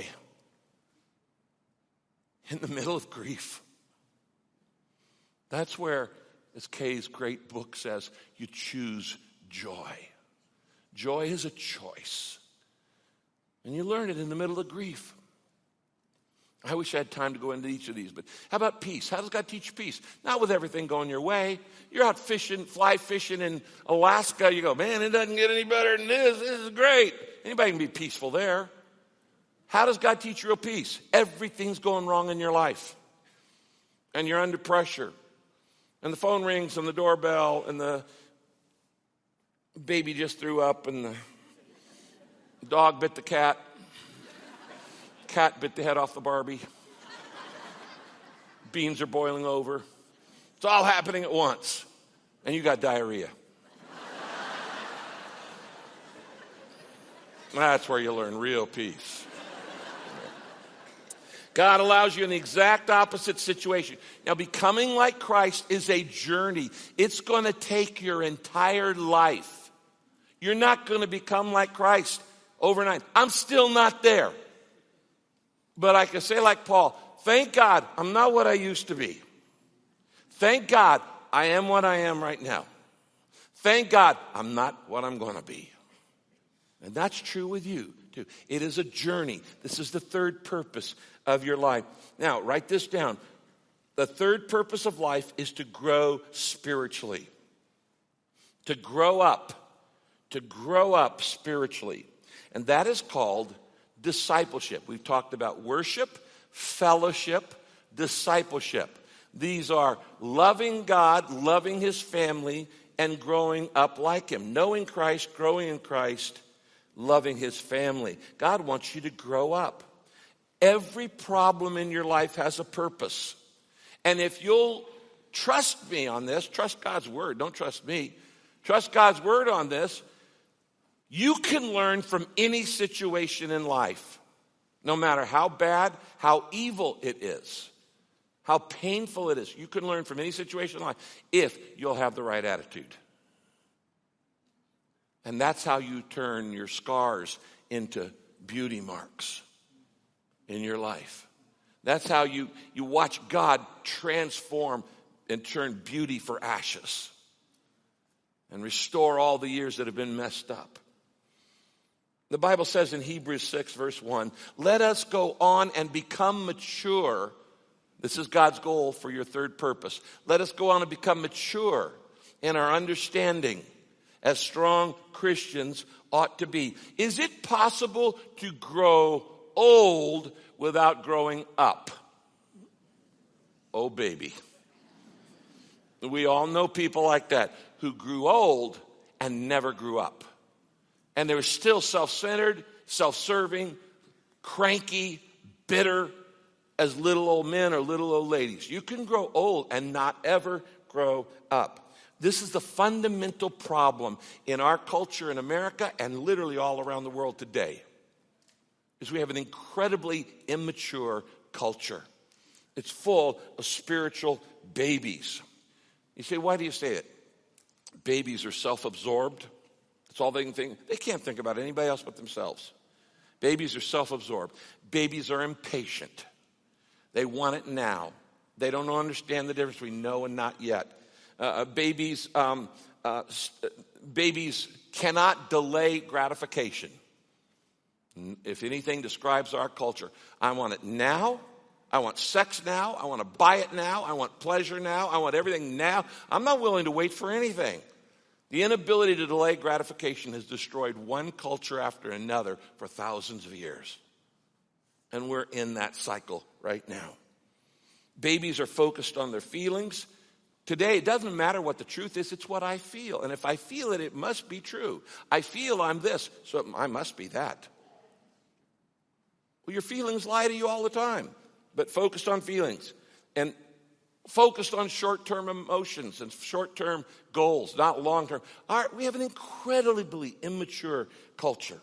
in the middle of grief. That's where, as Kay's great book says, you choose joy. Joy is a choice. And you learn it in the middle of grief. I wish I had time to go into each of these, but how about peace? How does God teach you peace? Not with everything going your way. You're out fishing, fly fishing in Alaska. You go, man, it doesn't get any better than this. This is great. Anybody can be peaceful there. How does God teach you real peace? Everything's going wrong in your life. And you're under pressure. And the phone rings and the doorbell and the baby just threw up and the dog bit the cat. Cat bit the head off the Barbie. Beans are boiling over. It's all happening at once. And you got diarrhea. That's where you learn real peace. God allows you in the exact opposite situation. Now, becoming like Christ is a journey. It's going to take your entire life. You're not going to become like Christ overnight. I'm still not there. But I can say like Paul, thank God I'm not what I used to be. Thank God I am what I am right now. Thank God I'm not what I'm going to be. And that's true with you too. It is a journey. This is the third purpose of your life. Now, write this down. The third purpose of life is to grow spiritually. To grow up spiritually. And that is called discipleship. We've talked about worship, fellowship, discipleship. These are loving God, loving his family, and growing up like him. Knowing Christ, growing in Christ, loving his family. God wants you to grow up. Every problem in your life has a purpose. And if you'll trust me on this, trust God's word, don't trust me. Trust God's word on this. You can learn from any situation in life, no matter how bad, how evil it is, how painful it is. You can learn from any situation in life if you'll have the right attitude. And that's how you turn your scars into beauty marks in your life. That's how you watch God transform and turn beauty for ashes and restore all the years that have been messed up. The Bible says in Hebrews 6, verse 1, let us go on and become mature. This is God's goal for your third purpose. Let us go on and become mature in our understanding as strong Christians ought to be. Is it possible to grow old without growing up? Oh, baby. We all know people like that who grew old and never grew up. And they were still self-centered, self-serving, cranky, bitter as little old men or little old ladies. You can grow old and not ever grow up. This is the fundamental problem in our culture in America and literally all around the world today. Is we have an incredibly immature culture. It's full of spiritual babies. You say, why do you say it? Babies are self-absorbed. That's all they can think. They can't think about anybody else but themselves. Babies are self-absorbed. Babies are impatient. They want it now. They don't understand the difference between no and not yet. Babies cannot delay gratification. If anything describes our culture, I want it now. I want sex now. I want to buy it now. I want pleasure now. I want everything now. I'm not willing to wait for anything. The inability to delay gratification has destroyed one culture after another for thousands of years. And we're in that cycle right now. Babies are focused on their feelings. Today, it doesn't matter what the truth is, it's what I feel. And if I feel it, it must be true. I feel I'm this, so I must be that. Well, your feelings lie to you all the time, but focused on feelings and focused on short-term emotions and short-term goals, not long-term. We have an incredibly immature culture.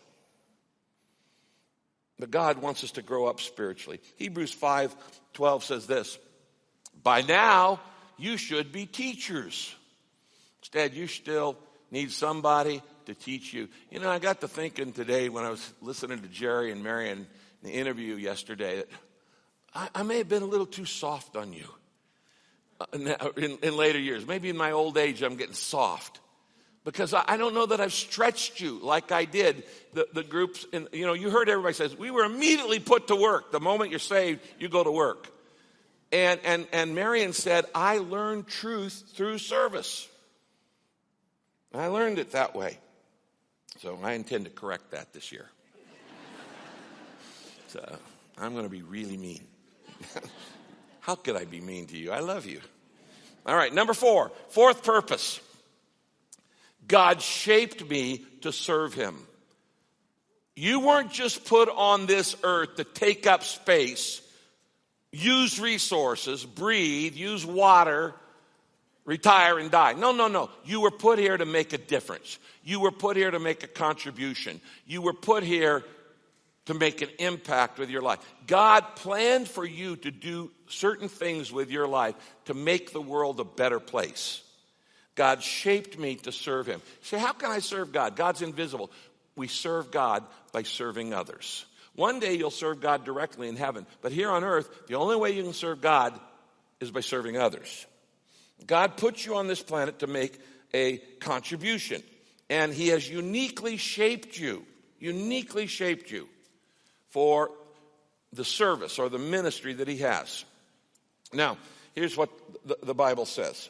But God wants us to grow up spiritually. Hebrews 5:12 says this, by now you should be teachers. Instead, you still need somebody to teach you. You know, I got to thinking today when I was listening to Jerry and Marion in the interview yesterday that I may have been a little too soft on you in later years. Maybe in my old age I'm getting soft. Because I don't know that I've stretched you like I did the groups. And, you know, you heard everybody says, we were immediately put to work. The moment you're saved, you go to work. And Marion said, I learned truth through service. I learned it that way. So I intend to correct that this year. So I'm going to be really mean. How could I be mean to you? I love you. All right, number 4, fourth purpose. God shaped me to serve him. You weren't just put on this earth to take up space, use resources, breathe, use water, retire and die. No. You were put here to make a difference. You were put here to make a contribution. You were put here to make an impact with your life. God planned for you to do certain things with your life to make the world a better place. God shaped me to serve him. You say, how can I serve God? God's invisible. We serve God by serving others. One day you'll serve God directly in heaven. But here on earth, the only way you can serve God is by serving others. God put you on this planet to make a contribution. And he has uniquely shaped you for the service or the ministry that he has. Now, here's what the Bible says.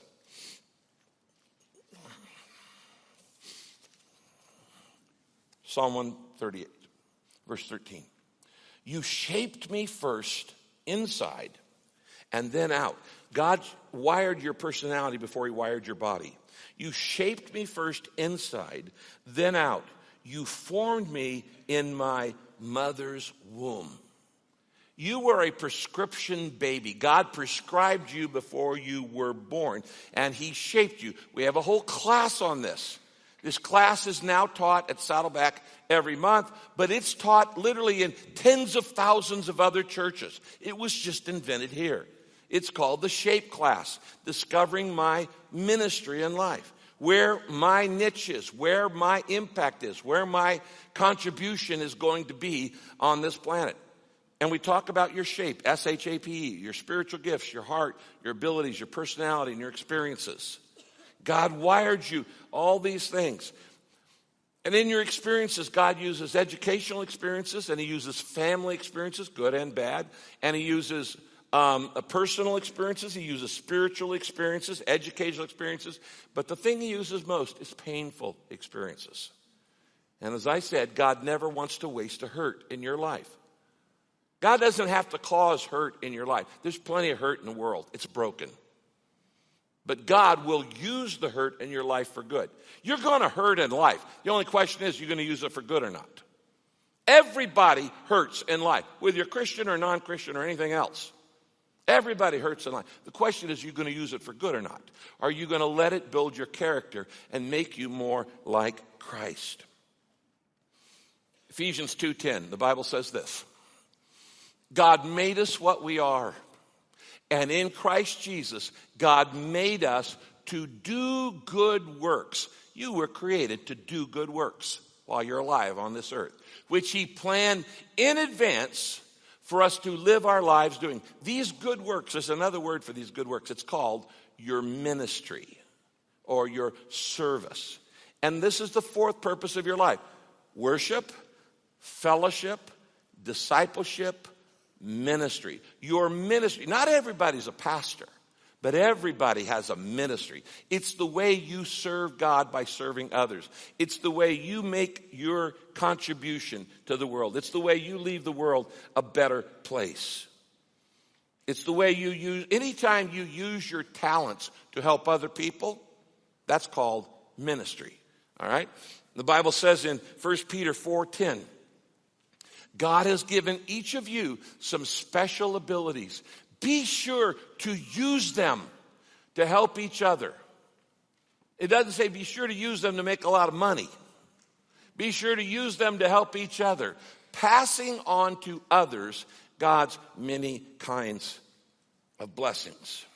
Psalm 138, verse 13. You shaped me first inside and then out. God wired your personality before he wired your body. You shaped me first inside, then out. You formed me in my mother's womb. You were a prescription baby. God prescribed you before you were born, and he shaped you. We have a whole class on this. This class is now taught at Saddleback every month, but it's taught literally in tens of thousands of other churches. It was just invented here. It's called the SHAPE class, Discovering My Ministry in Life, where my niche is, where my impact is, where my contribution is going to be on this planet. And we talk about your shape, S-H-A-P-E, your spiritual gifts, your heart, your abilities, your personality, and your experiences. God wired you, all these things. And in your experiences, God uses educational experiences, and he uses family experiences, good and bad. And he uses personal experiences. He uses spiritual experiences, educational experiences. But the thing he uses most is painful experiences. And as I said, God never wants to waste a hurt in your life. God doesn't have to cause hurt in your life. There's plenty of hurt in the world. It's broken. But God will use the hurt in your life for good. You're going to hurt in life. The only question is, you're going to use it for good or not. Everybody hurts in life, whether you're Christian or non-Christian or anything else. Everybody hurts in life. The question is, are you going to use it for good or not? Are you going to let it build your character and make you more like Christ? Ephesians 2:10, the Bible says this. God made us what we are. And in Christ Jesus, God made us to do good works. You were created to do good works while you're alive on this earth, which he planned in advance for us to live our lives doing. These good works, there's another word for these good works. It's called your ministry or your service. And this is the fourth purpose of your life. Worship, fellowship, discipleship, ministry. Your ministry. Not everybody's a pastor, but everybody has a ministry. It's the way you serve God by serving others. It's the way you make your contribution to the world. It's the way you leave the world a better place. It's the way you use, anytime you use your talents to help other people, that's called ministry. All right? The Bible says in 1 Peter 4:10, God has given each of you some special abilities. Be sure to use them to help each other. It doesn't say be sure to use them to make a lot of money. Be sure to use them to help each other, passing on to others God's many kinds of blessings.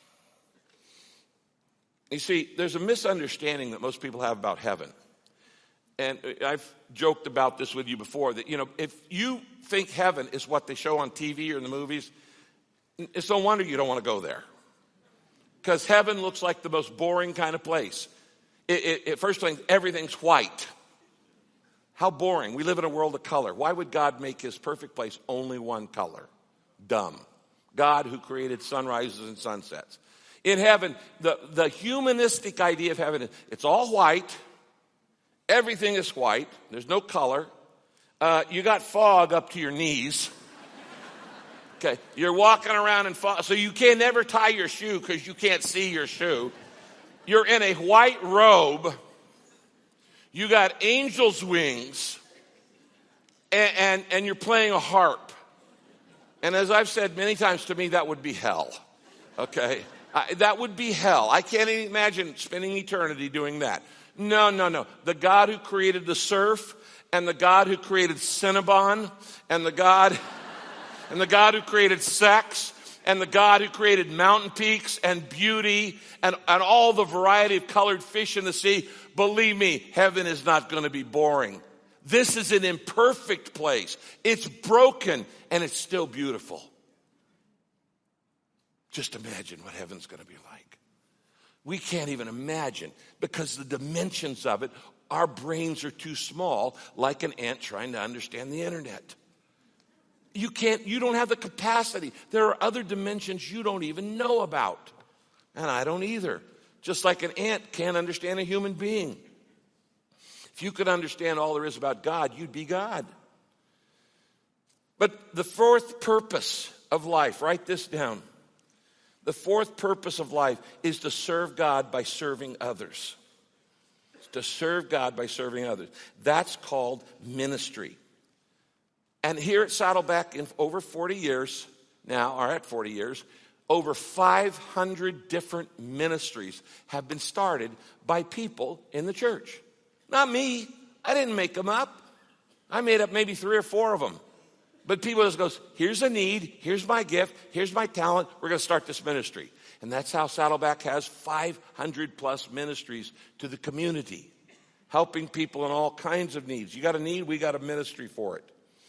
You see, there's a misunderstanding that most people have about heaven. And I've joked about this with you before, that, if you think heaven is what they show on TV or in the movies, it's no wonder you don't want to go there. Because heaven looks like the most boring kind of place. First thing, everything's white. How boring. We live in a world of color. Why would God make his perfect place only one color? Dumb. God who created sunrises and sunsets. In heaven, the humanistic idea of heaven is it's all white. Everything is white. There's no color. You got fog up to your knees. Okay, you're walking around in fog, so you can never tie your shoe because you can't see your shoe. You're in a white robe. You got angel's wings, and you're playing a harp. And as I've said many times, to me, that would be hell. Okay? That would be hell. I can't even imagine spending eternity doing that. No. The God who created the surf, and the God who created Cinnabon, and the God who created sex, and the God who created mountain peaks and beauty and all the variety of colored fish in the sea, believe me, heaven is not going to be boring. This is an imperfect place. It's broken, and it's still beautiful. Just imagine what heaven's going to be like. We can't even imagine, because the dimensions of it, our brains are too small, like an ant trying to understand the internet. You don't have the capacity. There are other dimensions you don't even know about. And I don't either. Just like an ant can't understand a human being. If you could understand all there is about God, you'd be God. But the fourth purpose of life, write this down. The fourth purpose of life is to serve God by serving others. To serve God by serving others. That's called ministry. And here at Saddleback, in over 40 years now, or at 40 years, over 500 different ministries have been started by people in the church. Not me. I didn't make them up. I made up maybe 3 or 4 of them. But people just goes, here's a need, here's my gift, here's my talent, we're going to start this ministry. And that's how Saddleback has 500 plus ministries to the community, helping people in all kinds of needs. You got a need, we got a ministry for it.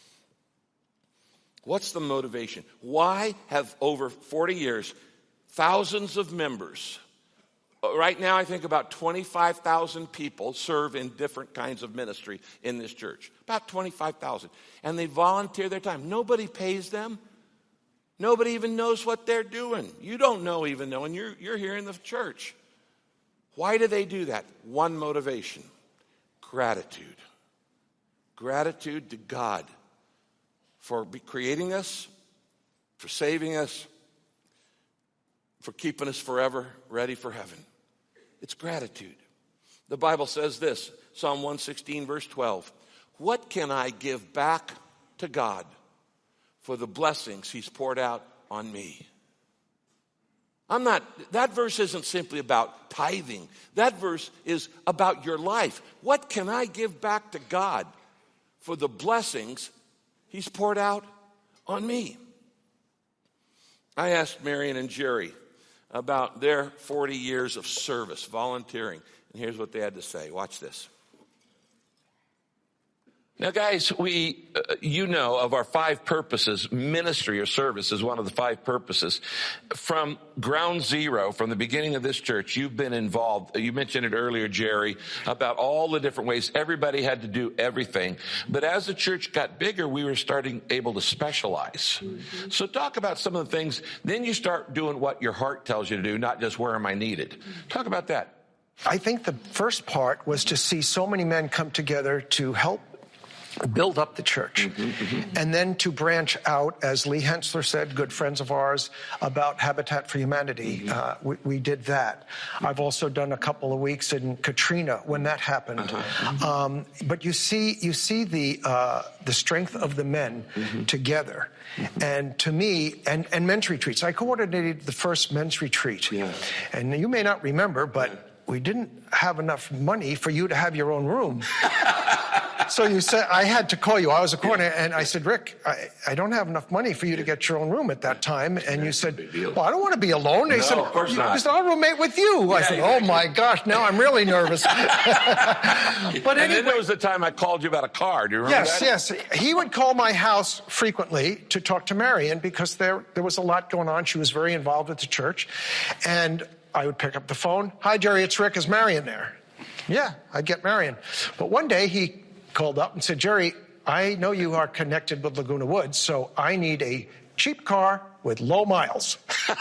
What's the motivation? Why have over 40 years, thousands of members? Right now, I think about 25,000 people serve in different kinds of ministry in this church. About 25,000. And they volunteer their time. Nobody pays them. Nobody even knows what they're doing. You don't even know, and you're here in the church. Why do they do that? One motivation: gratitude. Gratitude to God for creating us, for saving us, for keeping us forever ready for heaven. It's gratitude. The Bible says this, Psalm 116, verse 12. What can I give back to God for the blessings he's poured out on me? That verse isn't simply about tithing. That verse is about your life. What can I give back to God for the blessings he's poured out on me? I asked Marion and Jerry about their 40 years of service, volunteering. And here's what they had to say. Watch this. Now, guys, you know of our 5 purposes. Ministry or service is one of the 5 purposes. From ground zero, from the beginning of this church, you've been involved. You mentioned it earlier, Jerry, about all the different ways. Everybody had to do everything. But as the church got bigger, we were able to specialize. Mm-hmm. So talk about some of the things. Then you start doing what your heart tells you to do, not just where am I needed. Talk about that. I think the first part was to see so many men come together to help build up the church. And then to branch out, as Lee Hensler said, good friends of ours, about Habitat for Humanity. We did that. I've also done a couple of weeks in Katrina when that happened. But you see the strength of the men together. And to me, and men's retreats. I coordinated the first men's retreat. And you may not remember, but we didn't have enough money for you to have your own room. So you said, I had to call you. I was a coordinator, and I said, Rick, I don't have enough money for you to get your own room at that time. And you said, well, I don't want to be alone. They said, of course not. You said, I'll roommate with you. I said, oh my gosh, now I'm really nervous. But and anyway, then there was the time I called you about a car. Do you remember that? Yes. He would call my house frequently to talk to Marion because there was a lot going on. She was very involved with the church. And I would pick up the phone. Hi, Jerry, it's Rick. Is Marion there? Yeah, I'd get Marion. But one day he called up and said, Jerry, I know you are connected with Laguna Woods, so I need a cheap car with low miles.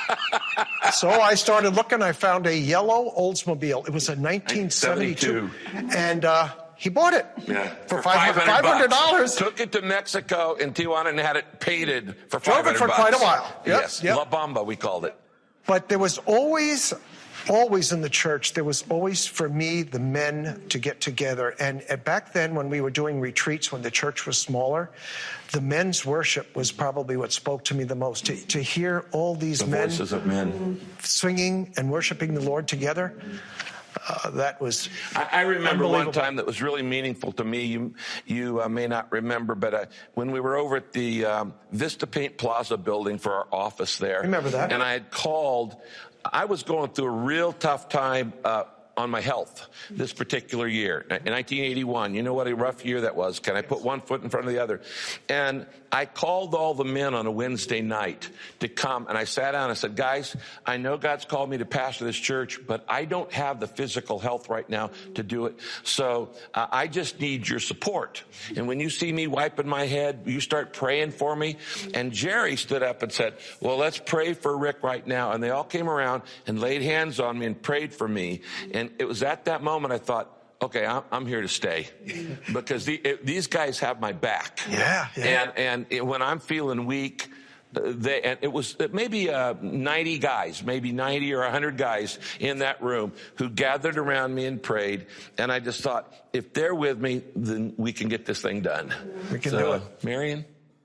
So I started looking. I found a yellow Oldsmobile. It was a 1972. And he bought it for $500. Took it to Mexico in Tijuana and had it painted for $500. Drove it for quite a while. Yes, La Bamba, we called it. But there was always in the church, there was always, for me, the men to get together. And back then, when we were doing retreats, when the church was smaller, the men's worship was probably what spoke to me the most. To hear all these voices of men singing and worshiping the Lord together, that was I remember one time that was really meaningful to me. You may not remember, but when we were over at the Vista Paint Plaza building for our office there. Remember that? And I had called. I was going through a real tough time on my health this particular year. In 1981, you know what a rough year that was. Can I put one foot in front of the other? And I called all the men on a Wednesday night to come, and I sat down and I said, guys, I know God's called me to pastor this church, but I don't have the physical health right now to do it. So I just need your support. And when you see me wiping my head, you start praying for me. And Jerry stood up and said, well, let's pray for Rick right now. And they all came around and laid hands on me and prayed for me. And it was at that moment I thought, okay, I'm here to stay because these guys have my back. Yeah. And when I'm feeling weak, it was maybe 90 guys, maybe 90 or 100 guys in that room who gathered around me and prayed. And I just thought, if they're with me, then we can get this thing done. We can do it. Marion?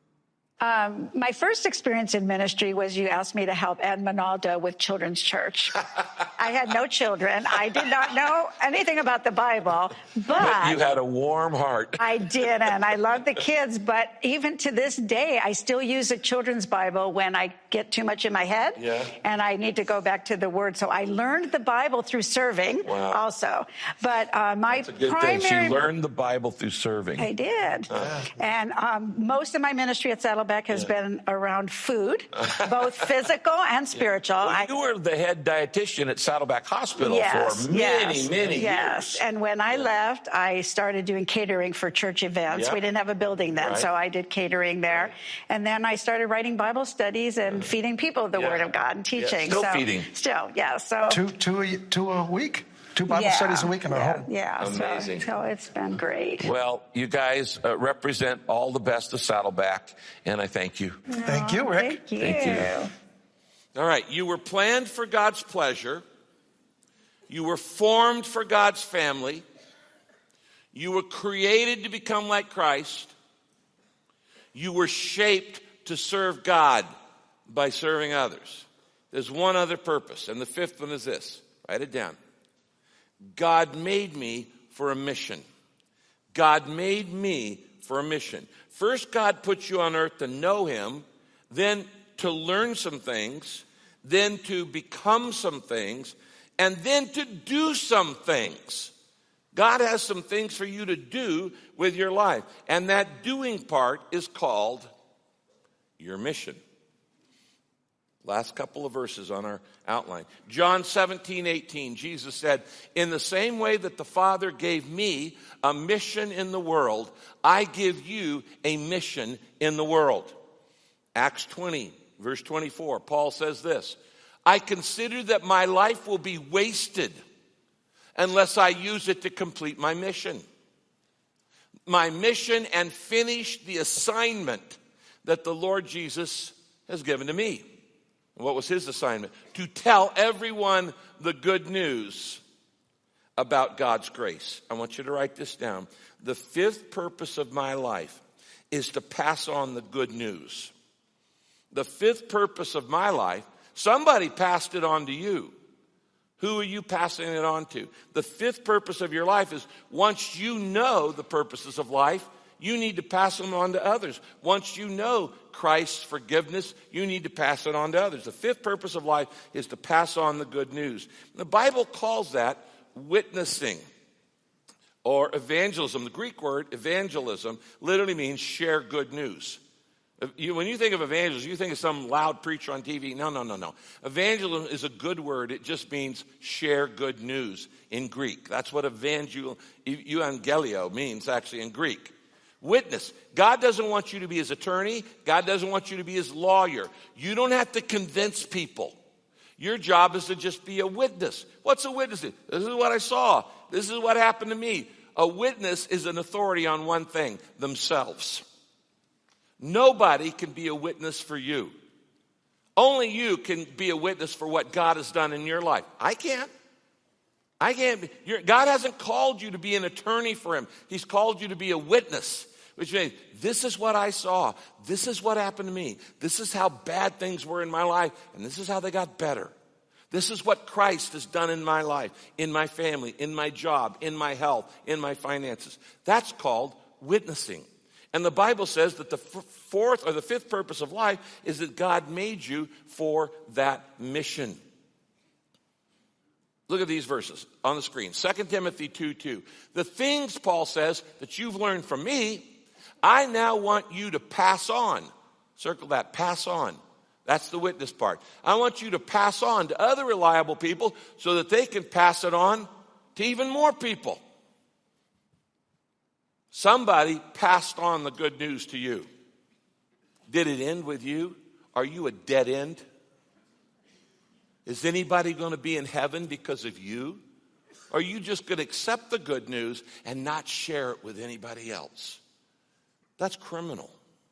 My first experience in ministry was you asked me to help Ed Monaldo with Children's Church. I had no children. I did not know anything about the Bible, but you had a warm heart. I did, and I love the kids, but even to this day, I still use a children's Bible when I get too much in my head, and I need to go back to the Word. So I learned the Bible through serving also. But my That's a good primary... thing. She learned the Bible through serving. I did. And most of my ministry at Saddleback has been around food, both physical and spiritual. Well, you were the head dietitian at Saddleback Hospital for many years. And when I left, I started doing catering for church events. We didn't have a building then, so I did catering there. And then I started writing Bible studies and feeding people the Word of God and teaching. Still feeding. Still, So two a week? 2 Bible studies a week in our home. Amazing. So it's been great. Well, you guys represent all the best of Saddleback, and I thank you. Thank you, Rick. Thank you. Thank you. All right, you were planned for God's pleasure. You were formed for God's family. You were created to become like Christ. You were shaped to serve God by serving others. There's one other purpose, and the fifth one is this. Write it down. God made me for a mission. God made me for a mission. First, God puts you on earth to know Him, then to learn some things, then to become some things, and then to do some things. God has some things for you to do with your life, and that doing part is called your mission. Last couple of verses on our outline. John 17:18, Jesus said, in the same way that the Father gave me a mission in the world, I give you a mission in the world. Acts 20, verse 24, Paul says this, I consider that my life will be wasted unless I use it to complete my mission. my mission and finish the assignment that the Lord Jesus has given to me. What was his assignment? To tell everyone the good news about God's grace. I want you to write this down. The fifth purpose of my life is to pass on the good news. The fifth purpose of my life, somebody passed it on to you. Who are you passing it on to? The fifth purpose of your life is once you know the purposes of life, you need to pass them on to others. Once you know Christ's forgiveness, you need to pass it on to others. The fifth purpose of life is to pass on the good news. The Bible calls that witnessing or evangelism. The Greek word evangelism literally means share good news. When you think of evangelism, you think of some loud preacher on TV. No. Evangelism is a good word. It just means share good news in Greek. That's what evangelio means actually in Greek. Witness. God doesn't want you to be his attorney. God doesn't want you to be his lawyer. You don't have to convince people. Your job is to just be a witness. What's a witness? This is what I saw. This is what happened to me. A witness is an authority on one thing, themselves. Nobody can be a witness for you. Only you can be a witness for what God has done in your life. I can't. God hasn't called you to be an attorney for him. He's called you to be a witness, which means this is what I saw. This is what happened to me. This is how bad things were in my life, and this is how they got better. This is what Christ has done in my life, in my family, in my job, in my health, in my finances. That's called witnessing. And the Bible says that the fourth or the fifth purpose of life is that God made you for that mission. Look at these verses on the screen. 2 Timothy 2:2. The things, Paul says, that you've learned from me, I now want you to pass on. Circle that, pass on. That's the witness part. I want you to pass on to other reliable people so that they can pass it on to even more people. Somebody passed on the good news to you. Did it end with you? Are you a dead end? Is anybody going to be in heaven because of you? Or are you just going to accept the good news and not share it with anybody else? That's criminal.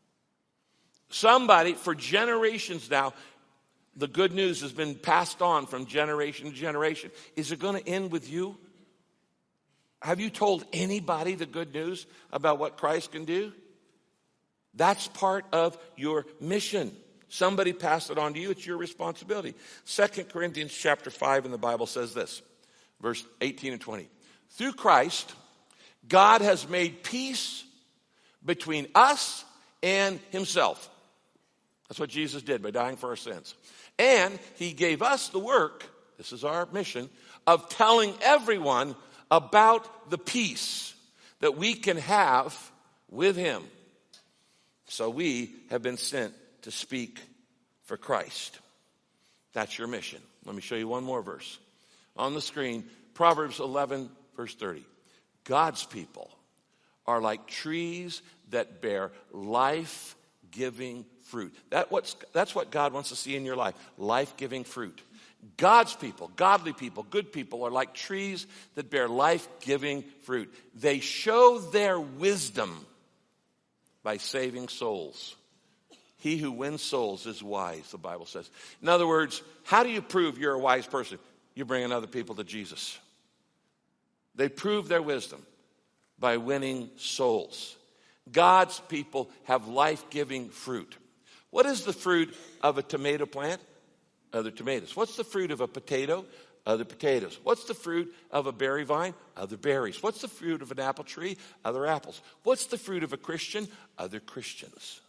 Somebody, for generations now, the good news has been passed on from generation to generation. Is it going to end with you? Have you told anybody the good news about what Christ can do? That's part of your mission. Somebody passed it on to you. It's your responsibility. 2 Corinthians chapter 5 in the Bible says this, verse 18 and 20. Through Christ, God has made peace between us and himself. That's what Jesus did by dying for our sins. And he gave us the work, this is our mission, of telling everyone about the peace that we can have with him. So we have been sent to speak for Christ. That's your mission. Let me show you one more verse. On the screen, Proverbs 11, verse 30. God's people are like trees that bear life-giving fruit. That's what God wants to see in your life, life-giving fruit. God's people, godly people, good people are like trees that bear life-giving fruit. They show their wisdom by saving souls. He who wins souls is wise, the Bible says. In other words, how do you prove you're a wise person? You bring other people to Jesus. They prove their wisdom by winning souls. God's people have life-giving fruit. What is the fruit of a tomato plant? Other tomatoes. What's the fruit of a potato? Other potatoes. What's the fruit of a berry vine? Other berries. What's the fruit of an apple tree? Other apples. What's the fruit of a Christian? Other Christians.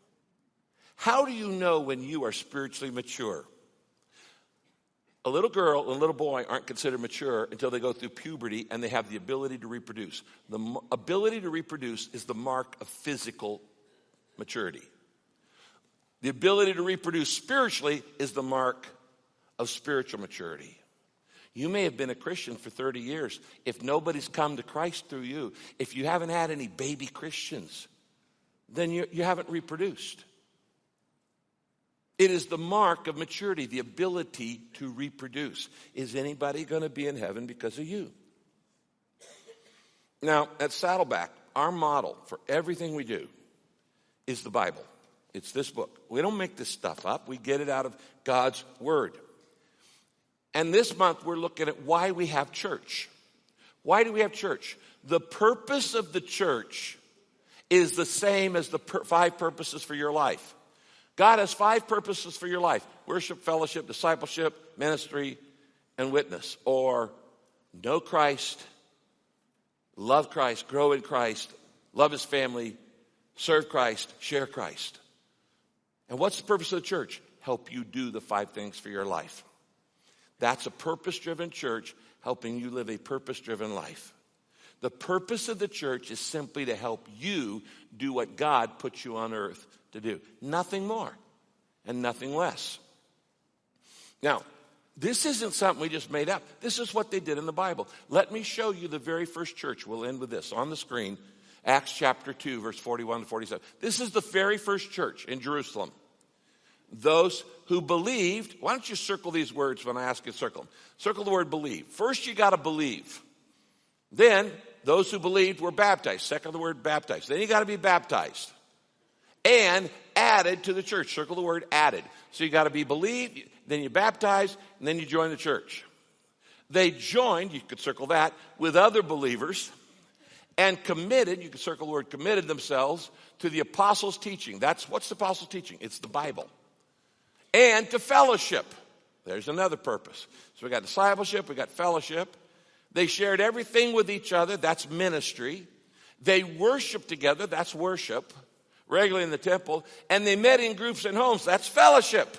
How do you know when you are spiritually mature? A little girl and a little boy aren't considered mature until they go through puberty and they have the ability to reproduce. The ability to reproduce is the mark of physical maturity. The ability to reproduce spiritually is the mark of spiritual maturity. You may have been a Christian for 30 years. If nobody's come to Christ through you, if you haven't had any baby Christians, then you haven't reproduced. It is the mark of maturity, the ability to reproduce. Is anybody going to be in heaven because of you? Now, at Saddleback, our model for everything we do is the Bible. It's this book. We don't make this stuff up. We get it out of God's Word. And this month, we're looking at why we have church. Why do we have church? The purpose of the church is the same as the 5 purposes for your life. God has 5 purposes for your life: worship, fellowship, discipleship, ministry, and witness. Or know Christ, love Christ, grow in Christ, love his family, serve Christ, share Christ. And what's the purpose of the church? Help you do the 5 things for your life. That's a purpose-driven church helping you live a purpose-driven life. The purpose of the church is simply to help you do what God put you on earth to do. Nothing more and nothing less. Now, this isn't something we just made up. This is what they did in the Bible. Let me show you the very first church. We'll end with this on the screen. Acts chapter 2, verse 41 to 47. This is the very first church in Jerusalem. Those who believed. Why don't you circle these words when I ask you to circle them? Circle the word believe. First, you got to believe. Then, those who believed were baptized. Second, the word baptized. Then you got to be baptized. And added to the church. Circle the word added. So you got to be believed, then you baptize, and then you join the church. They joined, you could circle that, with other believers and committed, you could circle the word committed themselves to the apostles' teaching. What's the apostles' teaching? It's the Bible. And to fellowship. There's another purpose. So we got discipleship, we got fellowship. They shared everything with each other. That's ministry. They worshiped together. That's worship. Regularly in the temple. And they met in groups and homes. That's fellowship.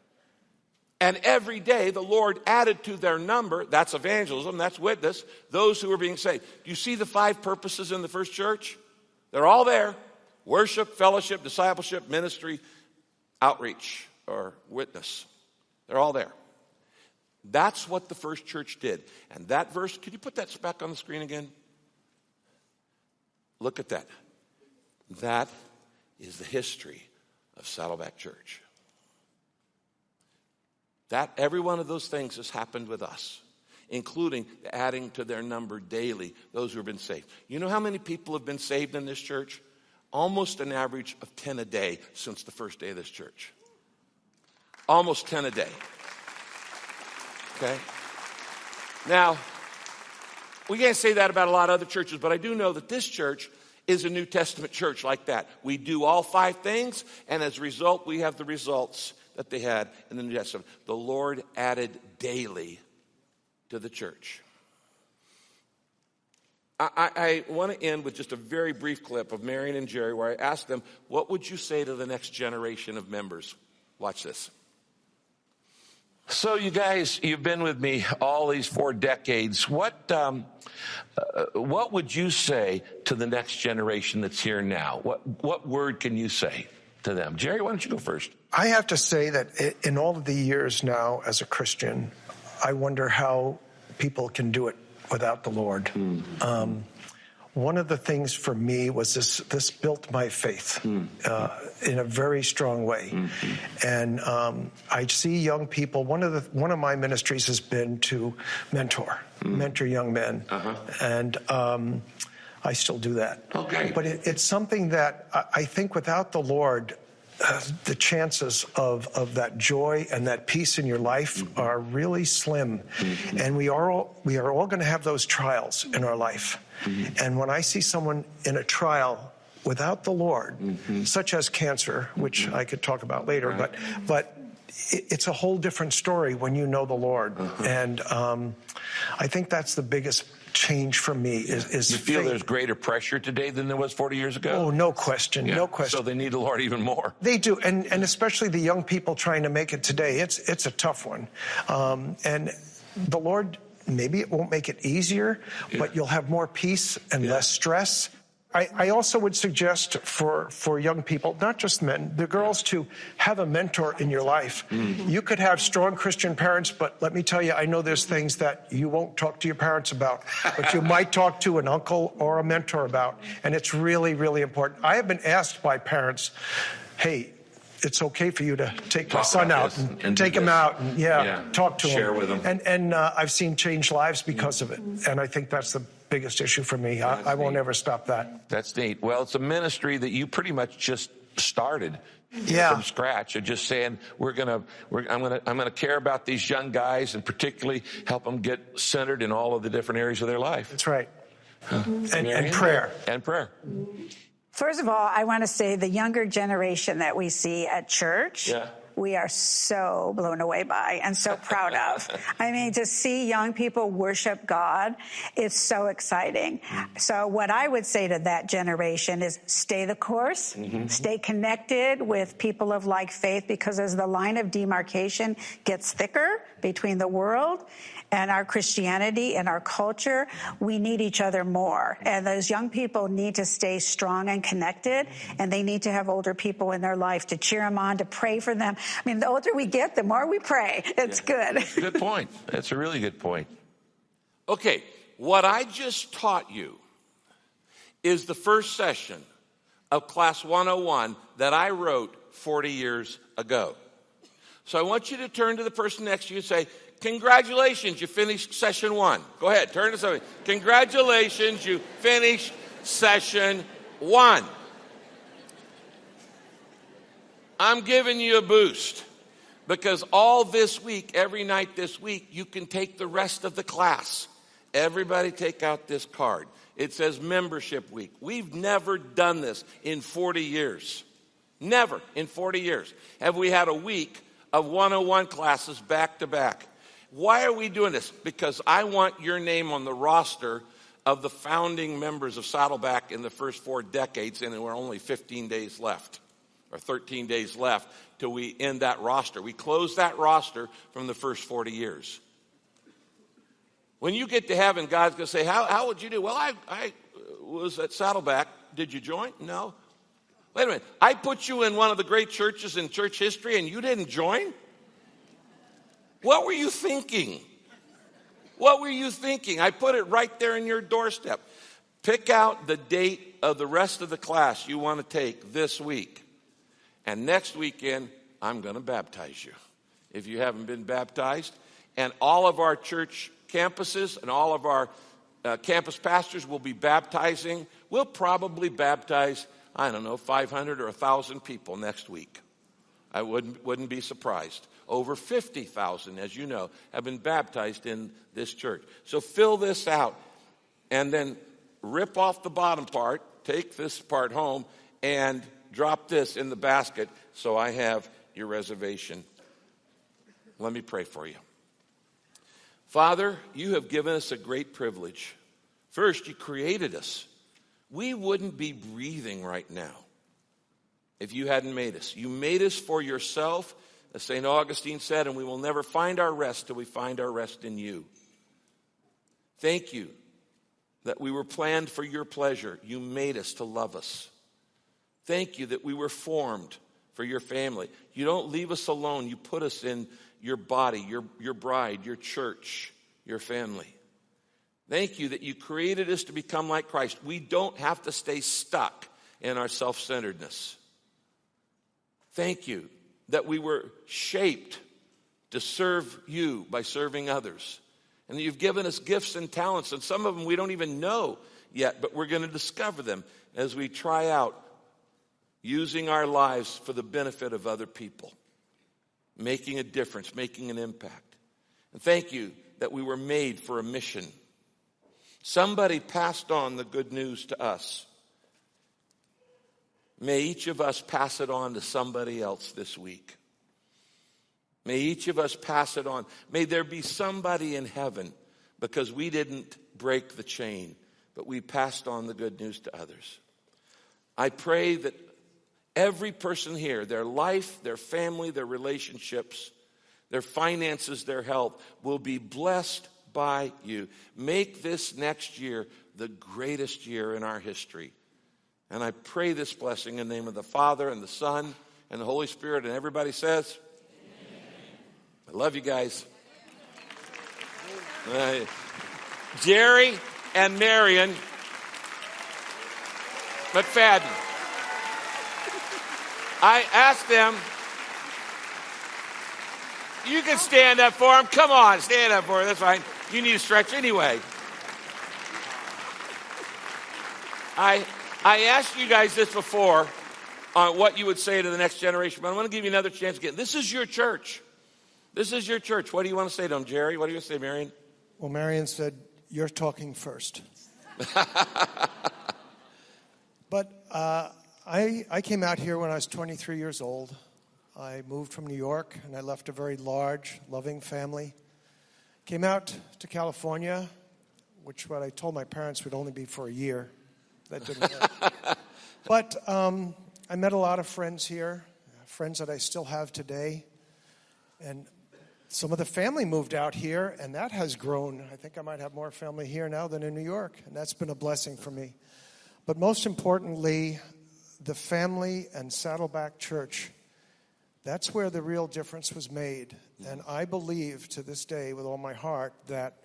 And every day the Lord added to their number. That's evangelism. That's witness. Those who were being saved. Do you see the 5 purposes in the first church? They're all there. Worship, fellowship, discipleship, ministry, outreach, or witness. They're all there. That's what the first church did. And that verse, could you put that back on the screen again? Look at that. That is the history of Saddleback Church. That every one of those things has happened with us, including adding to their number daily those who have been saved. You know how many people have been saved in this church? Almost an average of 10 a day since the first day of this church. Almost 10 a day. Okay? Now, we can't say that about a lot of other churches, but I do know that this church is a New Testament church like that. We do all 5 things, and as a result, we have the results that they had in the New Testament. The Lord added daily to the church. I want to end with just a very brief clip of Marion and Jerry where I asked them, what would you say to the next generation of members? Watch this. So you guys, you've been with me all these 4 decades. What would you say to the next generation that's here now? What word can you say to them? Jerry, why don't you go first? I have to say that in all of the years now as a Christian, I wonder how people can do it without the Lord. One of the things for me was this built my faith in a very strong way. And I see young people. One of my ministries has been to mentor young men. And I still do that. Okay. But it's something that I think without the Lord, the chances of that joy and that peace in your life are really slim. And we are all going to have those trials in our life. And when I see someone in a trial without the Lord, such as cancer, which I could talk about later, but it's a whole different story when you know the Lord. And I think that's the biggest change for me is you feel faith. There's greater pressure today than there was 40 years ago? Oh, no question. No question. So they need the Lord even more. They do. And especially the young people trying to make it today. It's a tough one. And the Lord, maybe it won't make it easier, but you'll have more peace and less stress. I also would suggest for young people, not just men, the girls, to have a mentor in your life. You could have strong Christian parents, but let me tell you, I know there's things that you won't talk to your parents about, but you might talk to an uncle or a mentor about, and it's really, really important. I have been asked by parents, hey, it's okay for you to take my son out and take him out and talk to him. Share with him. And I've seen change lives because of it, and I think that's the biggest issue for me. I won't ever stop that. That's neat. Well, it's a ministry that you pretty much just started from scratch, and just saying I'm gonna care about these young guys and particularly help them get centered in all of the different areas of their life. That's right. And prayer. And prayer. First of all, I want to say the younger generation that we see at church, we are so blown away by and so proud of. I mean, to see young people worship God, it's so exciting. So what I would say to that generation is stay the course, stay connected with people of like faith, because as the line of demarcation gets thicker between the world and our Christianity and our culture, we need each other more. And those young people need to stay strong and connected, and they need to have older people in their life to cheer them on, to pray for them. I mean, the older we get, the more we pray. It's good. Good point. That's a really good point. Okay, what I just taught you is the first session of Class 101 that I wrote 40 years ago. So I want you to turn to the person next to you and say, congratulations, you finished session 1. Go ahead, turn to somebody. Congratulations, you finished session 1. I'm giving you a boost because all this week, every night this week, you can take the rest of the class. Everybody take out this card. It says membership week. We've never done this in 40 years. Never in 40 years have we had a week of 101 classes back to back. Why are we doing this? Because I want your name on the roster of the founding members of Saddleback in the first 4 decades, and we're only 15 days left, or 13 days left till we end that roster. We close that roster from the first 40 years. When you get to heaven, God's going to say, how would you do? Well, I was at Saddleback. Did you join? No. Wait a minute. I put you in one of the great churches in church history, and you didn't join? What were you thinking? What were you thinking? I put it right there in your doorstep. Pick out the date of the rest of the class you want to take this week. And next weekend, I'm going to baptize you if you haven't been baptized. And all of our church campuses and all of our campus pastors will be baptizing. We'll probably baptize, 500 or 1,000 people next week. I wouldn't be surprised. Over 50,000, as you know, have been baptized in this church. So fill this out and then rip off the bottom part, take this part home, and drop this in the basket so I have your reservation. Let me pray for you. Father, you have given us a great privilege. First, you created us. We wouldn't be breathing right now if you hadn't made us. You made us for yourself, as St. Augustine said, and we will never find our rest till we find our rest in you. Thank you that we were planned for your pleasure. You made us to love us. Thank you that we were formed for your family. You don't leave us alone. You put us in your body, your bride, your church, your family. Thank you that you created us to become like Christ. We don't have to stay stuck in our self-centeredness. Thank you that we were shaped to serve you by serving others. And that you've given us gifts and talents, and some of them we don't even know yet, but we're going to discover them as we try out using our lives for the benefit of other people, making a difference, making an impact. And thank you that we were made for a mission. Somebody passed on the good news to us. May each of us pass it on to somebody else this week. May each of us pass it on. May there be somebody in heaven because we didn't break the chain, but we passed on the good news to others. I pray that every person here, their life, their family, their relationships, their finances, their health will be blessed by you. Make this next year the greatest year in our history. And I pray this blessing in the name of the Father and the Son and the Holy Spirit. And everybody says, amen. I love you guys. Jerry and Marion McFadden. I asked them, you can stand up for them. Come on, stand up for them. That's fine. You need to stretch anyway. I asked you guys this before on what you would say to the next generation, but I want to give you another chance again. This is your church. This is your church. What do you want to say to them, Jerry? What do you say, Marion? Well, Marion said, you're talking first. But I came out here when I was 23 years old. I moved from New York, and I left a very large, loving family. Came out to California, which what I told my parents would only be for a year. That didn't work. But I met a lot of friends here, friends that I still have today. And some of the family moved out here, and that has grown. I think I might have more family here now than in New York, and that's been a blessing for me. But most importantly, the family and Saddleback Church, that's where the real difference was made. And I believe to this day with all my heart that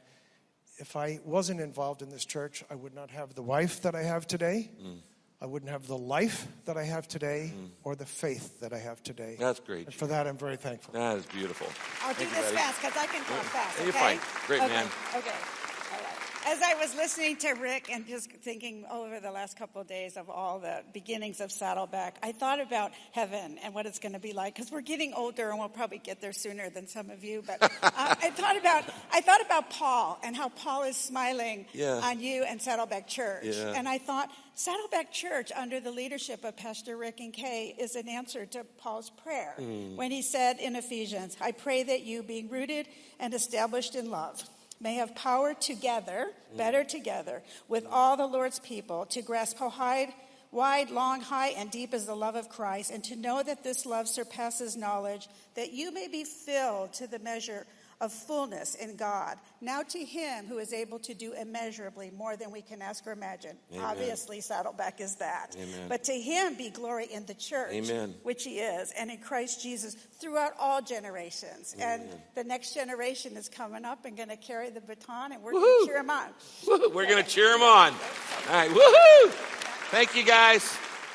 if I wasn't involved in this church, I would not have the wife that I have today. I wouldn't have the life that I have today or the faith that I have today. That's great. And for that, I'm very thankful. That is beautiful. I'll do this fast because I can talk fast, okay? You're fine. Great, okay. man. Okay. All right. As I was listening to Rick and just thinking over the last couple of days of all the beginnings of Saddleback, I thought about heaven and what it's going to be like because we're getting older and we'll probably get there sooner than some of you. But I thought about Paul and how Paul is smiling on you and Saddleback Church. Yeah. And I thought Saddleback Church, under the leadership of Pastor Rick and Kay, is an answer to Paul's prayer when he said in Ephesians, I pray that you, being rooted and established in love, may have power together, better together, with all the Lord's people to grasp how wide, long, high, and deep is the love of Christ, and to know that this love surpasses knowledge, that you may be filled to the measure of fullness in God. Now to him who is able to do immeasurably more than we can ask or imagine. Amen. Obviously, Saddleback is that. Amen. But to him be glory in the church, Amen. which he is, and in Christ Jesus throughout all generations. Amen. And the next generation is coming up and going to carry the baton, and we're going to cheer him on. We're going to cheer them on. All right, woohoo! Thank you, guys.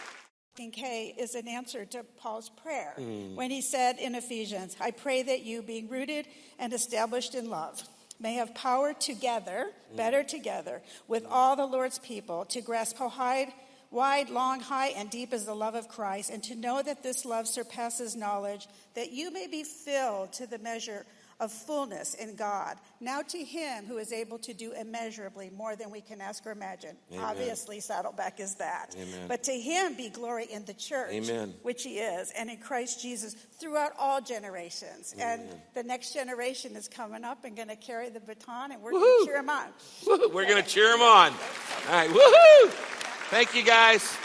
K is an answer to Paul's prayer when he said in Ephesians, I pray that you, being rooted and established in love, may have power together, better together, with all the Lord's people to grasp how wide, long, high, and deep is the love of Christ, and to know that this love surpasses knowledge, that you may be filled to the measure of fullness in God. Now to him who is able to do immeasurably more than we can ask or imagine. Amen. Obviously, Saddleback is that. Amen. But to him be glory in the church, Amen. which he is, and in Christ Jesus throughout all generations. Amen. And the next generation is coming up and going to carry the baton, and we're going to cheer them on. We're going to cheer them on. All right, woohoo! Thank you, guys.